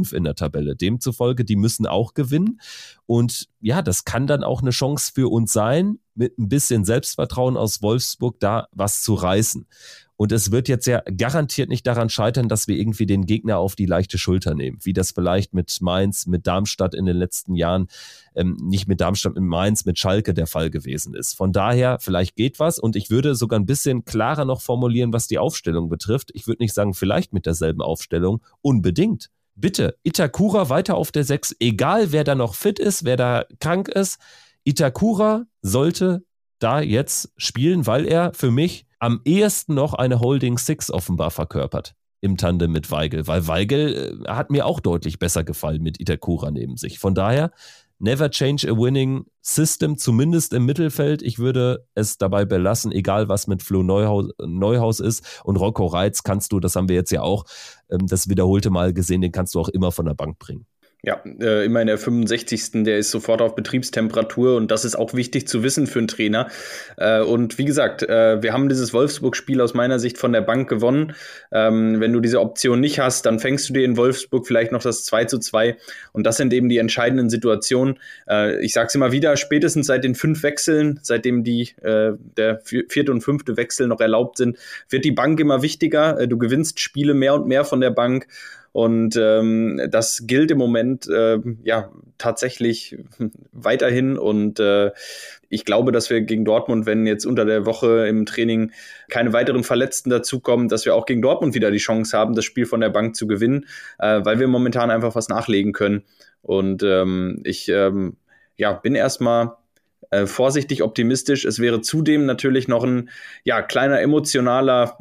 B: Tabelle. Demzufolge, die müssen auch gewinnen. Und ja, das kann dann auch eine Chance für uns sein, mit ein bisschen Selbstvertrauen aus Wolfsburg da was zu reißen. Und es wird jetzt ja garantiert nicht daran scheitern, dass wir irgendwie den Gegner auf die leichte Schulter nehmen, wie das vielleicht mit Mainz, mit Darmstadt in den letzten Jahren, nicht mit Darmstadt, mit Mainz, mit Schalke der Fall gewesen ist. Von daher, vielleicht geht was, und ich würde sogar ein bisschen klarer noch formulieren, was die Aufstellung betrifft. Ich würde nicht sagen, vielleicht mit derselben Aufstellung, unbedingt. Bitte, Itakura weiter auf der 6, egal wer da noch fit ist, wer da krank ist. Itakura sollte da jetzt spielen, weil er für mich am ehesten noch eine Holding Six offenbar verkörpert im Tandem mit Weigl, weil Weigl hat mir auch deutlich besser gefallen mit Itakura neben sich. Von daher, never change a winning system, zumindest im Mittelfeld. Ich würde es dabei belassen, egal was mit Flo Neuhaus ist, und Rocco Reitz kannst du, das haben wir jetzt ja auch das wiederholte Mal gesehen, den kannst du auch immer von der Bank bringen.
C: Ja, immer in der 65. Der ist sofort auf Betriebstemperatur, und das ist auch wichtig zu wissen für einen Trainer. Und wie gesagt, wir haben dieses Wolfsburg-Spiel aus meiner Sicht von der Bank gewonnen. Wenn du diese Option nicht hast, dann fängst du dir in Wolfsburg vielleicht noch das 2:2, und das sind eben die entscheidenden Situationen. Ich sag's immer wieder, spätestens seit den 5 Wechseln, seitdem der 4. und 5. Wechsel noch erlaubt sind, wird die Bank immer wichtiger. Du gewinnst Spiele mehr und mehr von der Bank. Und das gilt im Moment tatsächlich weiterhin. Und ich glaube, dass wir gegen Dortmund, wenn jetzt unter der Woche im Training keine weiteren Verletzten dazukommen, dass wir auch gegen Dortmund wieder die Chance haben, das Spiel von der Bank zu gewinnen, weil wir momentan einfach was nachlegen können. Und ich bin erstmal vorsichtig optimistisch. Es wäre zudem natürlich noch ein kleiner emotionaler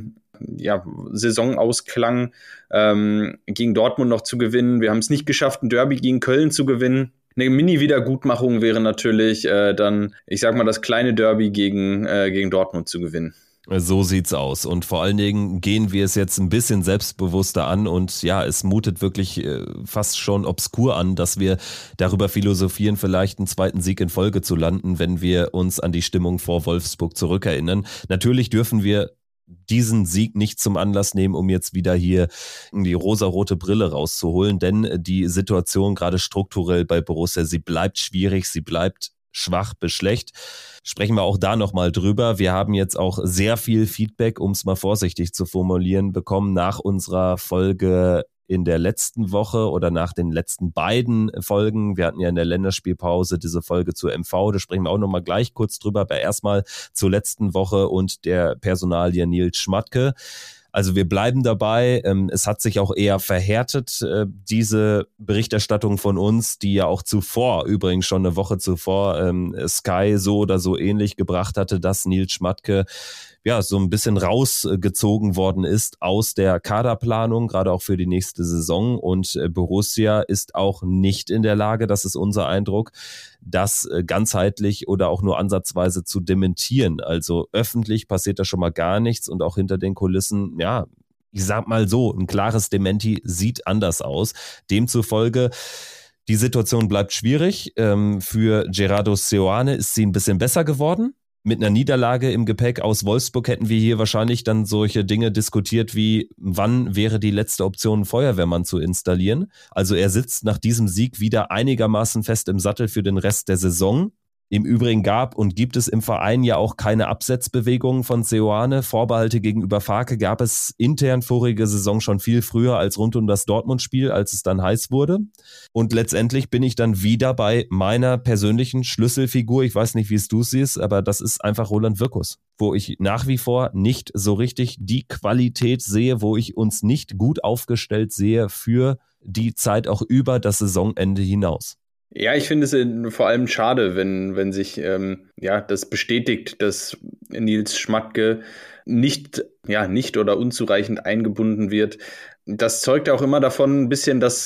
C: Saisonausklang gegen Dortmund noch zu gewinnen. Wir haben es nicht geschafft, ein Derby gegen Köln zu gewinnen. Eine Mini-Wiedergutmachung wäre natürlich dann, ich sag mal, das kleine Derby gegen Dortmund zu gewinnen.
B: So sieht's aus. Und vor allen Dingen gehen wir es jetzt ein bisschen selbstbewusster an, und ja, es mutet wirklich fast schon obskur an, dass wir darüber philosophieren, vielleicht einen zweiten Sieg in Folge zu landen, wenn wir uns an die Stimmung vor Wolfsburg zurückerinnern. Natürlich dürfen wir diesen Sieg nicht zum Anlass nehmen, um jetzt wieder hier die rosarote Brille rauszuholen, denn die Situation gerade strukturell bei Borussia, sie bleibt schwierig, sie bleibt schwach bis schlecht. Sprechen wir auch da nochmal drüber. Wir haben jetzt auch sehr viel Feedback, um es mal vorsichtig zu formulieren, bekommen nach unserer Folge in der letzten Woche oder nach den letzten beiden Folgen. Wir hatten ja in der Länderspielpause diese Folge zur MV, da sprechen wir auch nochmal gleich kurz drüber, aber erstmal zur letzten Woche und der Personalie Nils Schmatke. Also wir bleiben dabei. Es hat sich auch eher verhärtet, diese Berichterstattung von uns, die ja auch zuvor, übrigens schon eine Woche zuvor, Sky so oder so ähnlich gebracht hatte, dass Nils Schmatke so ein bisschen rausgezogen worden ist aus der Kaderplanung, gerade auch für die nächste Saison. Und Borussia ist auch nicht in der Lage, das ist unser Eindruck, das ganzheitlich oder auch nur ansatzweise zu dementieren. Also öffentlich passiert da schon mal gar nichts, und auch hinter den Kulissen, ich sag mal so, ein klares Dementi sieht anders aus. Demzufolge, die Situation bleibt schwierig. Für Gerardo Seoane ist sie ein bisschen besser geworden. Mit einer Niederlage im Gepäck aus Wolfsburg hätten wir hier wahrscheinlich dann solche Dinge diskutiert wie, wann wäre die letzte Option, einen Feuerwehrmann zu installieren. Also er sitzt nach diesem Sieg wieder einigermaßen fest im Sattel für den Rest der Saison. Im Übrigen gab und gibt es im Verein ja auch keine Absetzbewegungen von Seoane. Vorbehalte gegenüber Farke gab es intern vorige Saison schon viel früher als rund um das Dortmund-Spiel, als es dann heiß wurde. Und letztendlich bin ich dann wieder bei meiner persönlichen Schlüsselfigur. Ich weiß nicht, wie es du siehst, aber das ist einfach Roland Wirkus, wo ich nach wie vor nicht so richtig die Qualität sehe, wo ich uns nicht gut aufgestellt sehe für die Zeit auch über das Saisonende hinaus.
C: Ja, ich finde es vor allem schade, wenn sich das bestätigt, dass Nils Schmatke nicht oder unzureichend eingebunden wird. Das zeugt auch immer davon ein bisschen, dass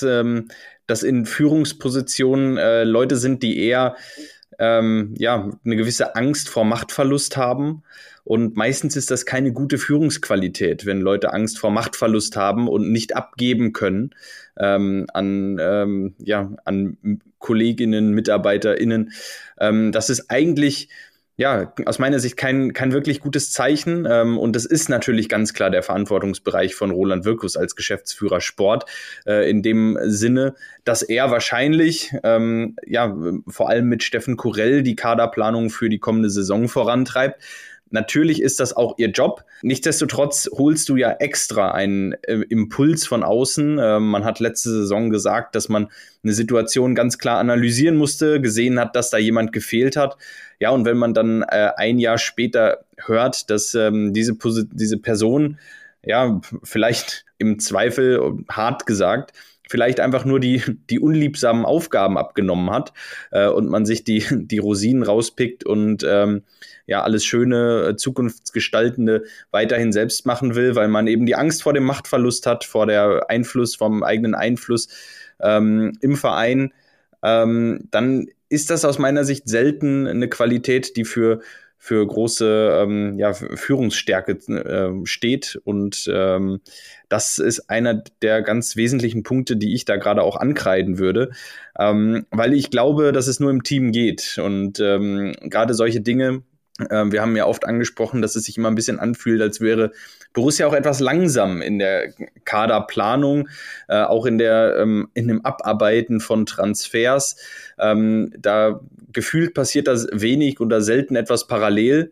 C: in Führungspositionen Leute sind, die eher eine gewisse Angst vor Machtverlust haben. Und meistens ist das keine gute Führungsqualität, wenn Leute Angst vor Machtverlust haben und nicht abgeben können an Kolleginnen, MitarbeiterInnen. Das ist eigentlich Ja, aus meiner Sicht kein wirklich gutes Zeichen. Und das ist natürlich ganz klar der Verantwortungsbereich von Roland Wirkus als Geschäftsführer Sport. In dem Sinne, dass er wahrscheinlich, vor allem mit Steffen Kurell die Kaderplanung für die kommende Saison vorantreibt. Natürlich ist das auch ihr Job. Nichtsdestotrotz holst du ja extra einen Impuls von außen. Man hat letzte Saison gesagt, dass man eine Situation ganz klar analysieren musste, gesehen hat, dass da jemand gefehlt hat. Ja, und wenn man dann ein Jahr später hört, dass diese Person, ja, vielleicht im Zweifel, hart gesagt, vielleicht einfach nur die unliebsamen Aufgaben abgenommen hat und man sich die Rosinen rauspickt und alles Schöne, Zukunftsgestaltende weiterhin selbst machen will, weil man eben die Angst vor dem Machtverlust hat, vom eigenen Einfluss im Verein, dann ist das aus meiner Sicht selten eine Qualität, die für große Führungsstärke steht. Und das ist einer der ganz wesentlichen Punkte, die ich da gerade auch ankreiden würde, weil ich glaube, dass es nur im Team geht. Und gerade solche Dinge, wir haben ja oft angesprochen, dass es sich immer ein bisschen anfühlt, als wäre Borussia auch etwas langsam in der Kaderplanung, auch in dem Abarbeiten von Transfers. Da gefühlt passiert das wenig oder selten etwas parallel.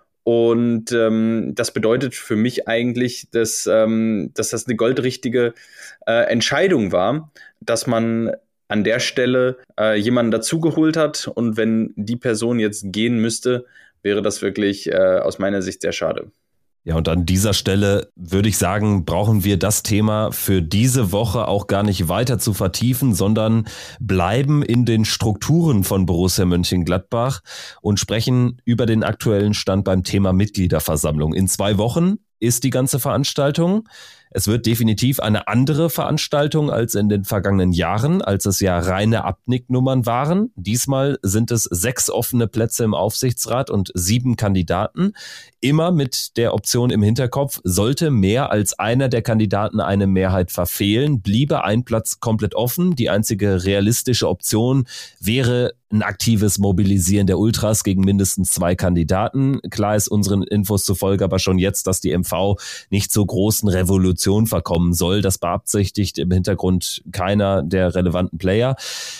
C: Und das bedeutet für mich eigentlich, dass das eine goldrichtige Entscheidung war, dass man an der Stelle jemanden dazugeholt hat. Und wenn die Person jetzt gehen müsste, wäre das wirklich aus meiner Sicht sehr schade.
B: Ja, und an dieser Stelle würde ich sagen, brauchen wir das Thema für diese Woche auch gar nicht weiter zu vertiefen, sondern bleiben in den Strukturen von Borussia Mönchengladbach und sprechen über den aktuellen Stand beim Thema Mitgliederversammlung. In 2 Wochen ist die ganze Veranstaltung. Es wird definitiv eine andere Veranstaltung als in den vergangenen Jahren, als es ja reine Abnicknummern waren. Diesmal sind es 6 offene Plätze im Aufsichtsrat und 7 Kandidaten. Immer mit der Option im Hinterkopf, sollte mehr als einer der Kandidaten eine Mehrheit verfehlen, bliebe ein Platz komplett offen. Die einzige realistische Option wäre ein aktives Mobilisieren der Ultras gegen mindestens 2 Kandidaten. Klar ist unseren Infos zufolge aber schon jetzt, dass die MV nicht zur großen Revolution verkommen soll. Das beabsichtigt im Hintergrund keiner der relevanten Player.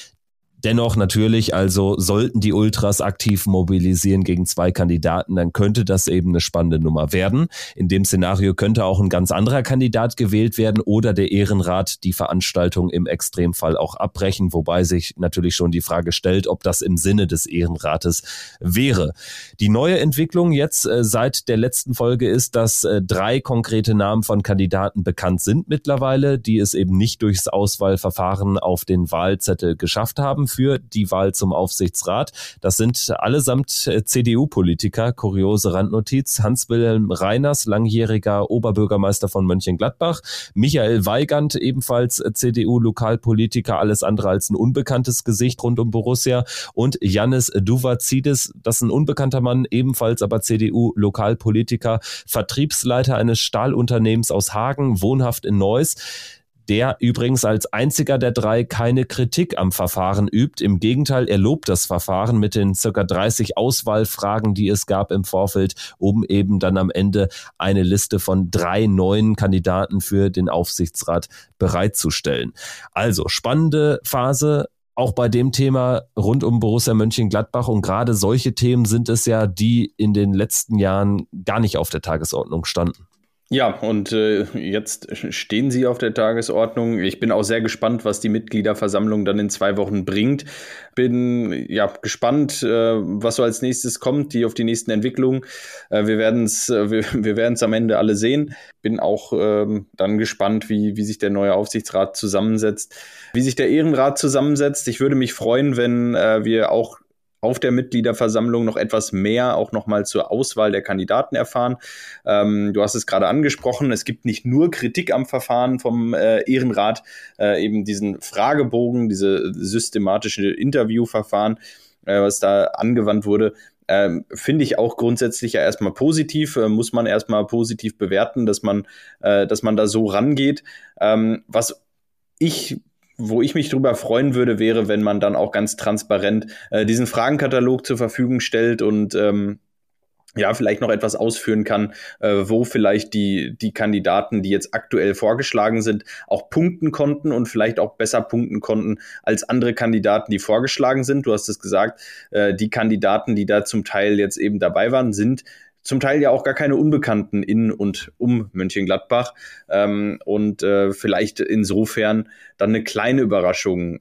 B: Dennoch natürlich, also sollten die Ultras aktiv mobilisieren gegen 2 Kandidaten, dann könnte das eben eine spannende Nummer werden. In dem Szenario könnte auch ein ganz anderer Kandidat gewählt werden oder der Ehrenrat die Veranstaltung im Extremfall auch abbrechen, wobei sich natürlich schon die Frage stellt, ob das im Sinne des Ehrenrates wäre. Die neue Entwicklung jetzt seit der letzten Folge ist, dass 3 konkrete Namen von Kandidaten bekannt sind mittlerweile, die es eben nicht durchs Auswahlverfahren auf den Wahlzettel geschafft haben für die Wahl zum Aufsichtsrat. Das sind allesamt CDU-Politiker. Kuriose Randnotiz: Hans-Wilhelm Reiners, langjähriger Oberbürgermeister von Mönchengladbach. Michael Weigand, ebenfalls CDU-Lokalpolitiker, alles andere als ein unbekanntes Gesicht rund um Borussia. Und Yannis Duvazidis, das ist ein unbekannter Mann, ebenfalls aber CDU-Lokalpolitiker, Vertriebsleiter eines Stahlunternehmens aus Hagen, wohnhaft in Neuss, der übrigens als einziger der 3 keine Kritik am Verfahren übt. Im Gegenteil, er lobt das Verfahren mit den ca. 30 Auswahlfragen, die es gab im Vorfeld, um eben dann am Ende eine Liste von 3 neuen Kandidaten für den Aufsichtsrat bereitzustellen. Also spannende Phase, auch bei dem Thema rund um Borussia Mönchengladbach, und gerade solche Themen sind es ja, die in den letzten Jahren gar nicht auf der Tagesordnung standen.
C: Ja, und jetzt stehen sie auf der Tagesordnung. Ich bin auch sehr gespannt, was die Mitgliederversammlung dann in 2 Wochen bringt. Bin gespannt, was so als nächstes kommt, auf die nächsten Entwicklungen. Wir werden's am Ende alle sehen. Bin auch dann gespannt, wie sich der neue Aufsichtsrat zusammensetzt, wie sich der Ehrenrat zusammensetzt. Ich würde mich freuen, wenn wir auch auf der Mitgliederversammlung noch etwas mehr auch nochmal zur Auswahl der Kandidaten erfahren. Du hast es gerade angesprochen, es gibt nicht nur Kritik am Verfahren vom Ehrenrat, eben diesen Fragebogen, diese systematische Interviewverfahren, was da angewandt wurde, finde ich auch grundsätzlich ja erstmal positiv, muss man erstmal positiv bewerten, dass man da so rangeht. Was ich wo ich mich drüber freuen würde, wäre, wenn man dann auch ganz transparent diesen Fragenkatalog zur Verfügung stellt und vielleicht noch etwas ausführen kann, wo vielleicht die Kandidaten, die jetzt aktuell vorgeschlagen sind, auch punkten konnten und vielleicht auch besser punkten konnten als andere Kandidaten, die vorgeschlagen sind. Du hast es gesagt, die Kandidaten, die da zum Teil jetzt eben dabei waren, sind zum Teil ja auch gar keine Unbekannten in und um Mönchengladbach und vielleicht insofern dann eine kleine Überraschung,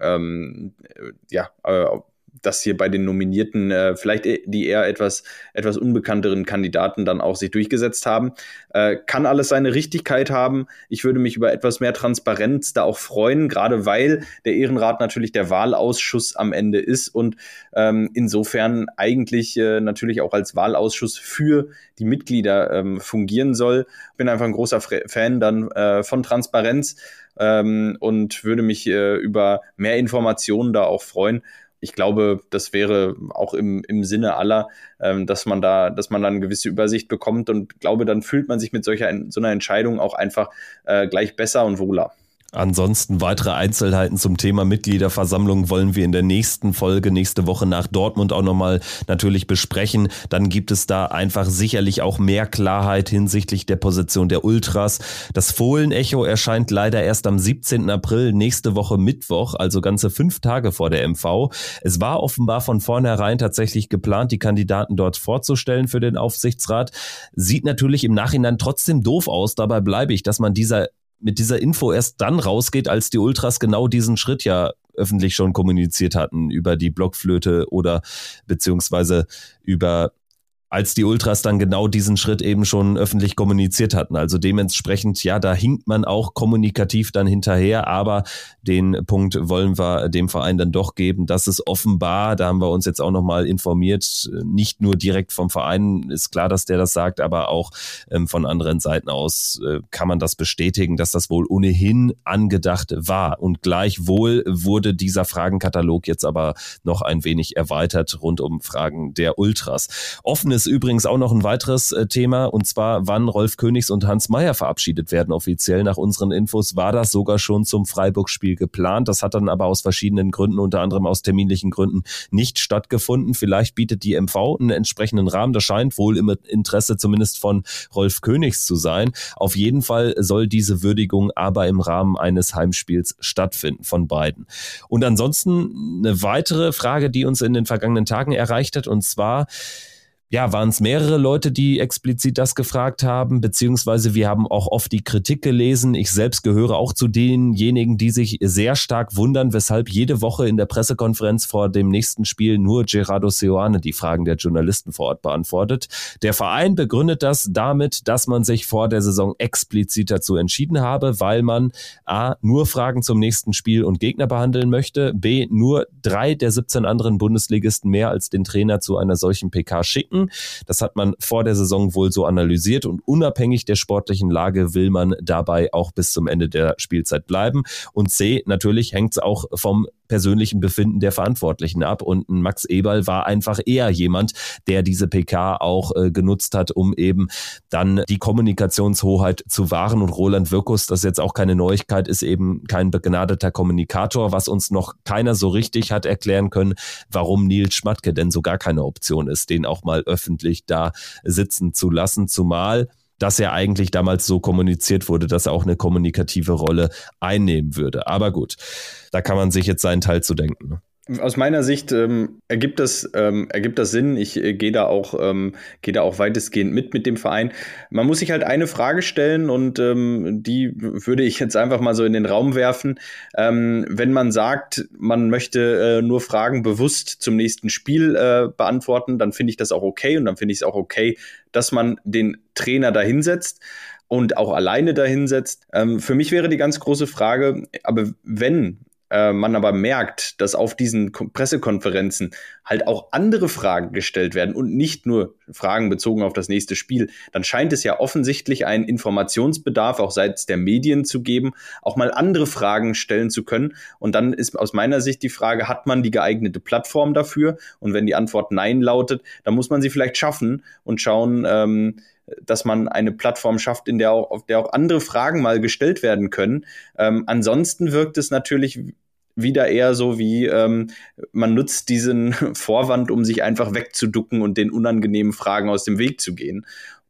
C: dass hier bei den Nominierten vielleicht die eher etwas unbekannteren Kandidaten dann auch sich durchgesetzt haben. Kann alles seine Richtigkeit haben. Ich würde mich über etwas mehr Transparenz da auch freuen, gerade weil der Ehrenrat natürlich der Wahlausschuss am Ende ist und insofern eigentlich natürlich auch als Wahlausschuss für die Mitglieder fungieren soll. Ich bin einfach ein großer Fan dann von Transparenz und würde mich über mehr Informationen da auch freuen. Ich glaube, das wäre auch im Sinne aller, dass man da eine gewisse Übersicht bekommt und glaube, dann fühlt man sich mit so einer Entscheidung auch einfach gleich besser und wohler.
B: Ansonsten weitere Einzelheiten zum Thema Mitgliederversammlung wollen wir in der nächsten Folge nächste Woche nach Dortmund auch nochmal natürlich besprechen. Dann gibt es da einfach sicherlich auch mehr Klarheit hinsichtlich der Position der Ultras. Das Fohlen-Echo erscheint leider erst am 17. April, nächste Woche Mittwoch, also ganze 5 Tage vor der MV. Es war offenbar von vornherein tatsächlich geplant, die Kandidaten dort vorzustellen für den Aufsichtsrat. Sieht natürlich im Nachhinein trotzdem doof aus. Dabei bleibe ich, dass man mit dieser Info erst dann rausgeht, als die Ultras genau diesen Schritt ja öffentlich schon kommuniziert hatten über die Blockflöte oder beziehungsweise als die Ultras dann genau diesen Schritt eben schon öffentlich kommuniziert hatten. Also dementsprechend, ja, da hinkt man auch kommunikativ dann hinterher, aber den Punkt wollen wir dem Verein dann doch geben, dass es offenbar, da haben wir uns jetzt auch nochmal informiert, nicht nur direkt vom Verein, ist klar, dass der das sagt, aber auch von anderen Seiten aus kann man das bestätigen, dass das wohl ohnehin angedacht war. Und gleichwohl wurde dieser Fragenkatalog jetzt aber noch ein wenig erweitert rund um Fragen der Ultras. Offen ist übrigens auch noch ein weiteres Thema, und zwar, wann Rolf Königs und Hans Meyer verabschiedet werden. Offiziell nach unseren Infos war das sogar schon zum Freiburg-Spiel geplant. Das hat dann aber aus verschiedenen Gründen, unter anderem aus terminlichen Gründen, nicht stattgefunden. Vielleicht bietet die MV einen entsprechenden Rahmen. Das scheint wohl im Interesse zumindest von Rolf Königs zu sein. Auf jeden Fall soll diese Würdigung aber im Rahmen eines Heimspiels stattfinden von beiden. Und ansonsten eine weitere Frage, die uns in den vergangenen Tagen erreicht hat, und zwar, ja, waren es mehrere Leute, die explizit das gefragt haben, beziehungsweise wir haben auch oft die Kritik gelesen. Ich selbst gehöre auch zu denjenigen, die sich sehr stark wundern, weshalb jede Woche in der Pressekonferenz vor dem nächsten Spiel nur Gerardo Seoane die Fragen der Journalisten vor Ort beantwortet. Der Verein begründet das damit, dass man sich vor der Saison explizit dazu entschieden habe, weil man a. nur Fragen zum nächsten Spiel und Gegner behandeln möchte, b. nur 3 der 17 anderen Bundesligisten mehr als den Trainer zu einer solchen PK schicken. Das hat man vor der Saison wohl so analysiert und unabhängig der sportlichen Lage will man dabei auch bis zum Ende der Spielzeit bleiben. Und C, natürlich hängt es auch vom persönlichen Befinden der Verantwortlichen ab und Max Eberl war einfach eher jemand, der diese PK auch genutzt hat, um eben dann die Kommunikationshoheit zu wahren, und Roland Wirkus, das jetzt auch keine Neuigkeit, ist eben kein begnadeter Kommunikator, was uns noch keiner so richtig hat erklären können, warum Nils Schmatke denn so gar keine Option ist, den auch mal öffentlich da sitzen zu lassen, zumal dass ja eigentlich damals so kommuniziert wurde, dass er auch eine kommunikative Rolle einnehmen würde. Aber gut, da kann man sich jetzt seinen Teil zu denken, ne?
C: Aus meiner Sicht ergibt das Sinn. Ich gehe da auch weitestgehend mit dem Verein. Man muss sich halt eine Frage stellen und die würde ich jetzt einfach mal so in den Raum werfen. Wenn man sagt, man möchte nur Fragen bewusst zum nächsten Spiel beantworten, dann finde ich das auch okay und dann finde ich es auch okay, dass man den Trainer da hinsetzt und auch alleine da hinsetzt. Für mich wäre die ganz große Frage, aber wenn man aber merkt, dass auf diesen Pressekonferenzen halt auch andere Fragen gestellt werden und nicht nur Fragen bezogen auf das nächste Spiel, dann scheint es ja offensichtlich einen Informationsbedarf auch seitens der Medien zu geben, auch mal andere Fragen stellen zu können. Und dann ist aus meiner Sicht die Frage, hat man die geeignete Plattform dafür? Und wenn die Antwort Nein lautet, dann muss man sie vielleicht schaffen und schauen, dass man eine Plattform schafft, auf der auch andere Fragen mal gestellt werden können. Ansonsten wirkt es natürlich wieder eher so wie, man nutzt diesen Vorwand, um sich einfach wegzuducken und den unangenehmen Fragen aus dem Weg zu gehen.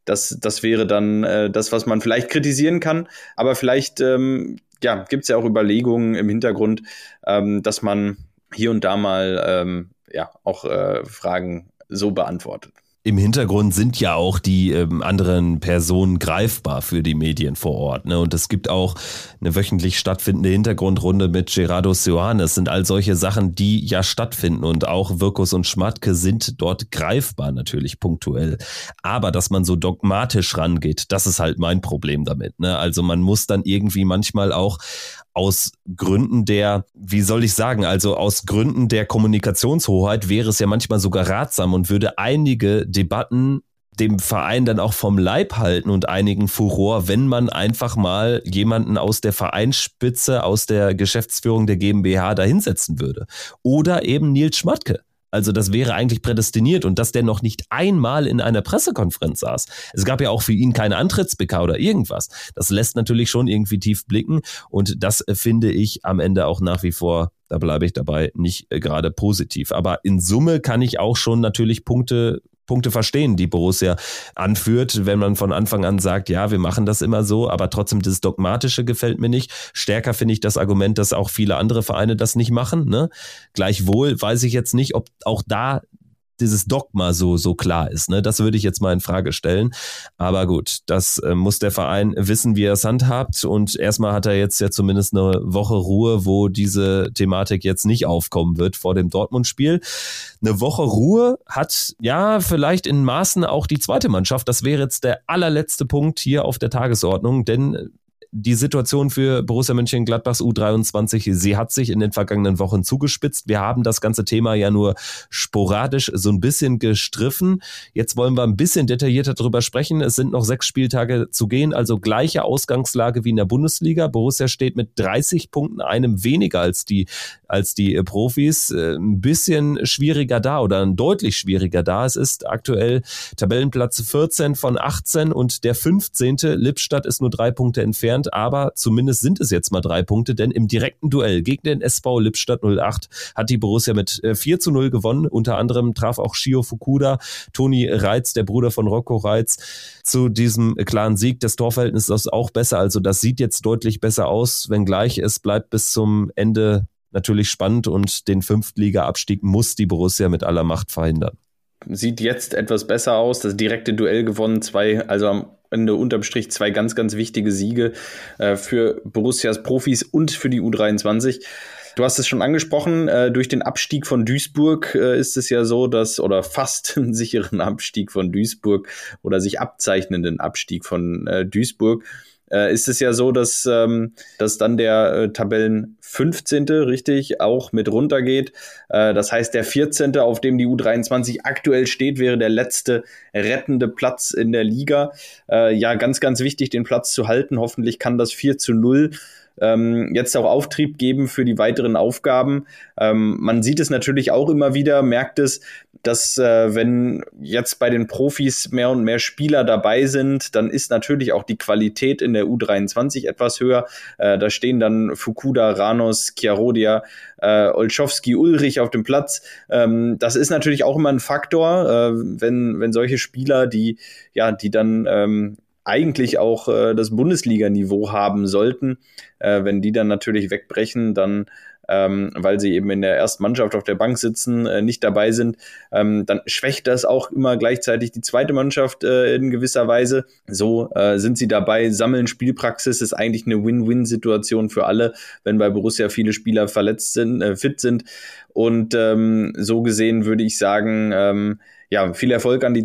C: Das wäre dann das, was man vielleicht kritisieren kann. Aber vielleicht gibt es ja auch Überlegungen im Hintergrund, dass man hier und da mal auch Fragen so beantwortet.
B: Im Hintergrund sind ja auch die anderen Personen greifbar für die Medien vor Ort. Ne? Und es gibt auch eine wöchentlich stattfindende Hintergrundrunde mit Gerardo Seoane. Es sind all solche Sachen, die ja stattfinden. Und auch Wirkus und Schmatke sind dort greifbar natürlich punktuell. Aber dass man so dogmatisch rangeht, das ist halt mein Problem damit. Ne? Also man muss dann irgendwie manchmal auch aus Gründen der, wie soll ich sagen, also aus Gründen der Kommunikationshoheit wäre es ja manchmal sogar ratsam und würde einige Debatten dem Verein dann auch vom Leib halten und einigen Furor, wenn man einfach mal jemanden aus der Vereinsspitze, aus der Geschäftsführung der GmbH da hinsetzen würde. Oder eben Nils Schmatke. Also das wäre eigentlich prädestiniert und dass der noch nicht einmal in einer Pressekonferenz saß. Es gab ja auch für ihn keine Antritts-PK oder irgendwas. Das lässt natürlich schon irgendwie tief blicken und das finde ich am Ende auch nach wie vor, da bleibe ich dabei, nicht gerade positiv. Aber in Summe kann ich auch schon natürlich Punkte verstehen, die Borussia anführt, wenn man von Anfang an sagt, ja, wir machen das immer so, aber trotzdem das Dogmatische gefällt mir nicht. Stärker finde ich das Argument, dass auch viele andere Vereine das nicht machen. Ne? Gleichwohl weiß ich jetzt nicht, ob auch da dieses Dogma so klar ist. Ne? Das würde ich jetzt mal in Frage stellen. Aber gut, das muss der Verein wissen, wie er es handhabt. Und erstmal hat er jetzt ja zumindest eine Woche Ruhe, wo diese Thematik jetzt nicht aufkommen wird vor dem Dortmund-Spiel. Eine Woche Ruhe hat ja vielleicht in Maßen auch die zweite Mannschaft. Das wäre jetzt der allerletzte Punkt hier auf der Tagesordnung, denn die Situation für Borussia Mönchengladbachs U23, sie hat sich in den vergangenen Wochen zugespitzt. Wir haben das ganze Thema ja nur sporadisch so ein bisschen gestriffen. Jetzt wollen wir ein bisschen detaillierter darüber sprechen. Es sind noch 6 Spieltage zu gehen, also gleiche Ausgangslage wie in der Bundesliga. Borussia steht mit 30 Punkten, einem weniger als die Profis. Ein bisschen schwieriger da oder deutlich schwieriger da. Es ist aktuell Tabellenplatz 14 von 18 und der 15. Lippstadt ist nur 3 Punkte entfernt. Aber zumindest sind es jetzt mal 3 Punkte, denn im direkten Duell gegen den SV Lippstadt 08 hat die Borussia mit 4-0 gewonnen. Unter anderem traf auch Shio Fukuda, Toni Reitz, der Bruder von Rocco Reitz, zu diesem klaren Sieg. Das Torverhältnis ist auch besser, also das sieht jetzt deutlich besser aus, wenngleich es bleibt bis zum Ende natürlich spannend und den Fünftliga-Abstieg muss die Borussia mit aller Macht verhindern.
C: Sieht jetzt etwas besser aus, das direkte Duell gewonnen, am Ende unterm Strich 2 ganz, ganz wichtige Siege für Borussias Profis und für die U23. Du hast es schon angesprochen, durch den Abstieg von Duisburg ist es ja so, oder fast einen sicheren Abstieg von Duisburg oder sich abzeichnenden Abstieg von Duisburg, ist es ja so, dass dann der Tabellen 15. richtig auch mit runtergeht. Das heißt, der 14., auf dem die U23 aktuell steht, wäre der letzte rettende Platz in der Liga. Ganz, ganz wichtig, den Platz zu halten. Hoffentlich kann das 4-0 jetzt auch Auftrieb geben für die weiteren Aufgaben. Man sieht es natürlich auch immer wieder, merkt es, dass wenn jetzt bei den Profis mehr und mehr Spieler dabei sind, dann ist natürlich auch die Qualität in der U23 etwas höher. Da stehen dann Fukuda, Ranos, Chiarodia, Olszowski, Ulrich auf dem Platz. Das ist natürlich auch immer ein Faktor, wenn solche Spieler, die dann eigentlich auch das Bundesliga-Niveau haben sollten, wenn die dann natürlich wegbrechen, dann weil sie eben in der ersten Mannschaft auf der Bank sitzen, nicht dabei sind, dann schwächt das auch immer gleichzeitig die zweite Mannschaft in gewisser Weise. So sind sie dabei, sammeln Spielpraxis, ist eigentlich eine Win-Win-Situation für alle, wenn bei Borussia viele Spieler fit sind. Und so gesehen würde ich sagen, viel Erfolg an die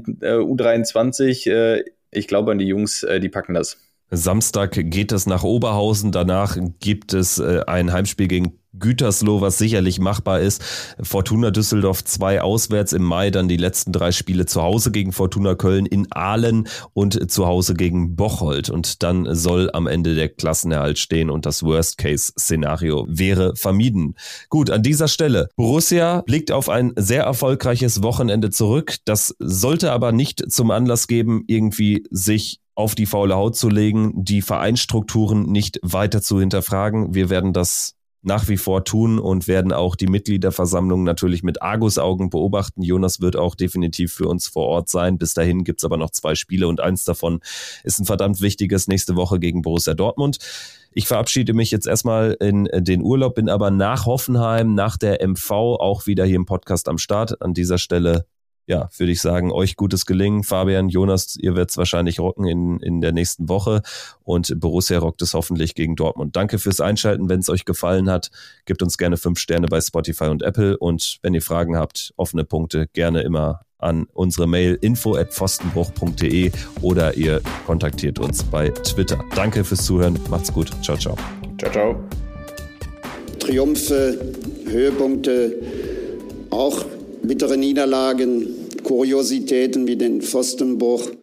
C: U23. Ich glaube an die Jungs, die packen das.
B: Samstag geht es nach Oberhausen, danach gibt es ein Heimspiel gegen Gütersloh, was sicherlich machbar ist. Fortuna Düsseldorf 2 auswärts im Mai, dann die letzten 3 Spiele zu Hause gegen Fortuna Köln, in Aalen und zu Hause gegen Bocholt. Und dann soll am Ende der Klassenerhalt stehen und das Worst-Case-Szenario wäre vermieden. Gut, an dieser Stelle. Borussia blickt auf ein sehr erfolgreiches Wochenende zurück. Das sollte aber nicht zum Anlass geben, irgendwie sich auf die faule Haut zu legen, die Vereinsstrukturen nicht weiter zu hinterfragen. Wir werden das nach wie vor tun und werden auch die Mitgliederversammlung natürlich mit Argusaugen beobachten. Jonas wird auch definitiv für uns vor Ort sein. Bis dahin gibt es aber noch 2 Spiele und eins davon ist ein verdammt wichtiges nächste Woche gegen Borussia Dortmund. Ich verabschiede mich jetzt erstmal in den Urlaub, bin aber nach Hoffenheim, nach der MV auch wieder hier im Podcast am Start. An dieser Stelle, ja, würde ich sagen, euch gutes Gelingen. Fabian, Jonas, ihr werdet es wahrscheinlich rocken in der nächsten Woche und Borussia rockt es hoffentlich gegen Dortmund. Danke fürs Einschalten. Wenn es euch gefallen hat, gebt uns gerne 5 Sterne bei Spotify und Apple und wenn ihr Fragen habt, offene Punkte, gerne immer an unsere Mail info@pfostenbruch.de oder ihr kontaktiert uns bei Twitter. Danke fürs Zuhören. Macht's gut. Ciao, ciao.
C: Ciao, ciao.
A: Triumphe, Höhepunkte, auch bittere Niederlagen, Kuriositäten wie den Pfostenbruch.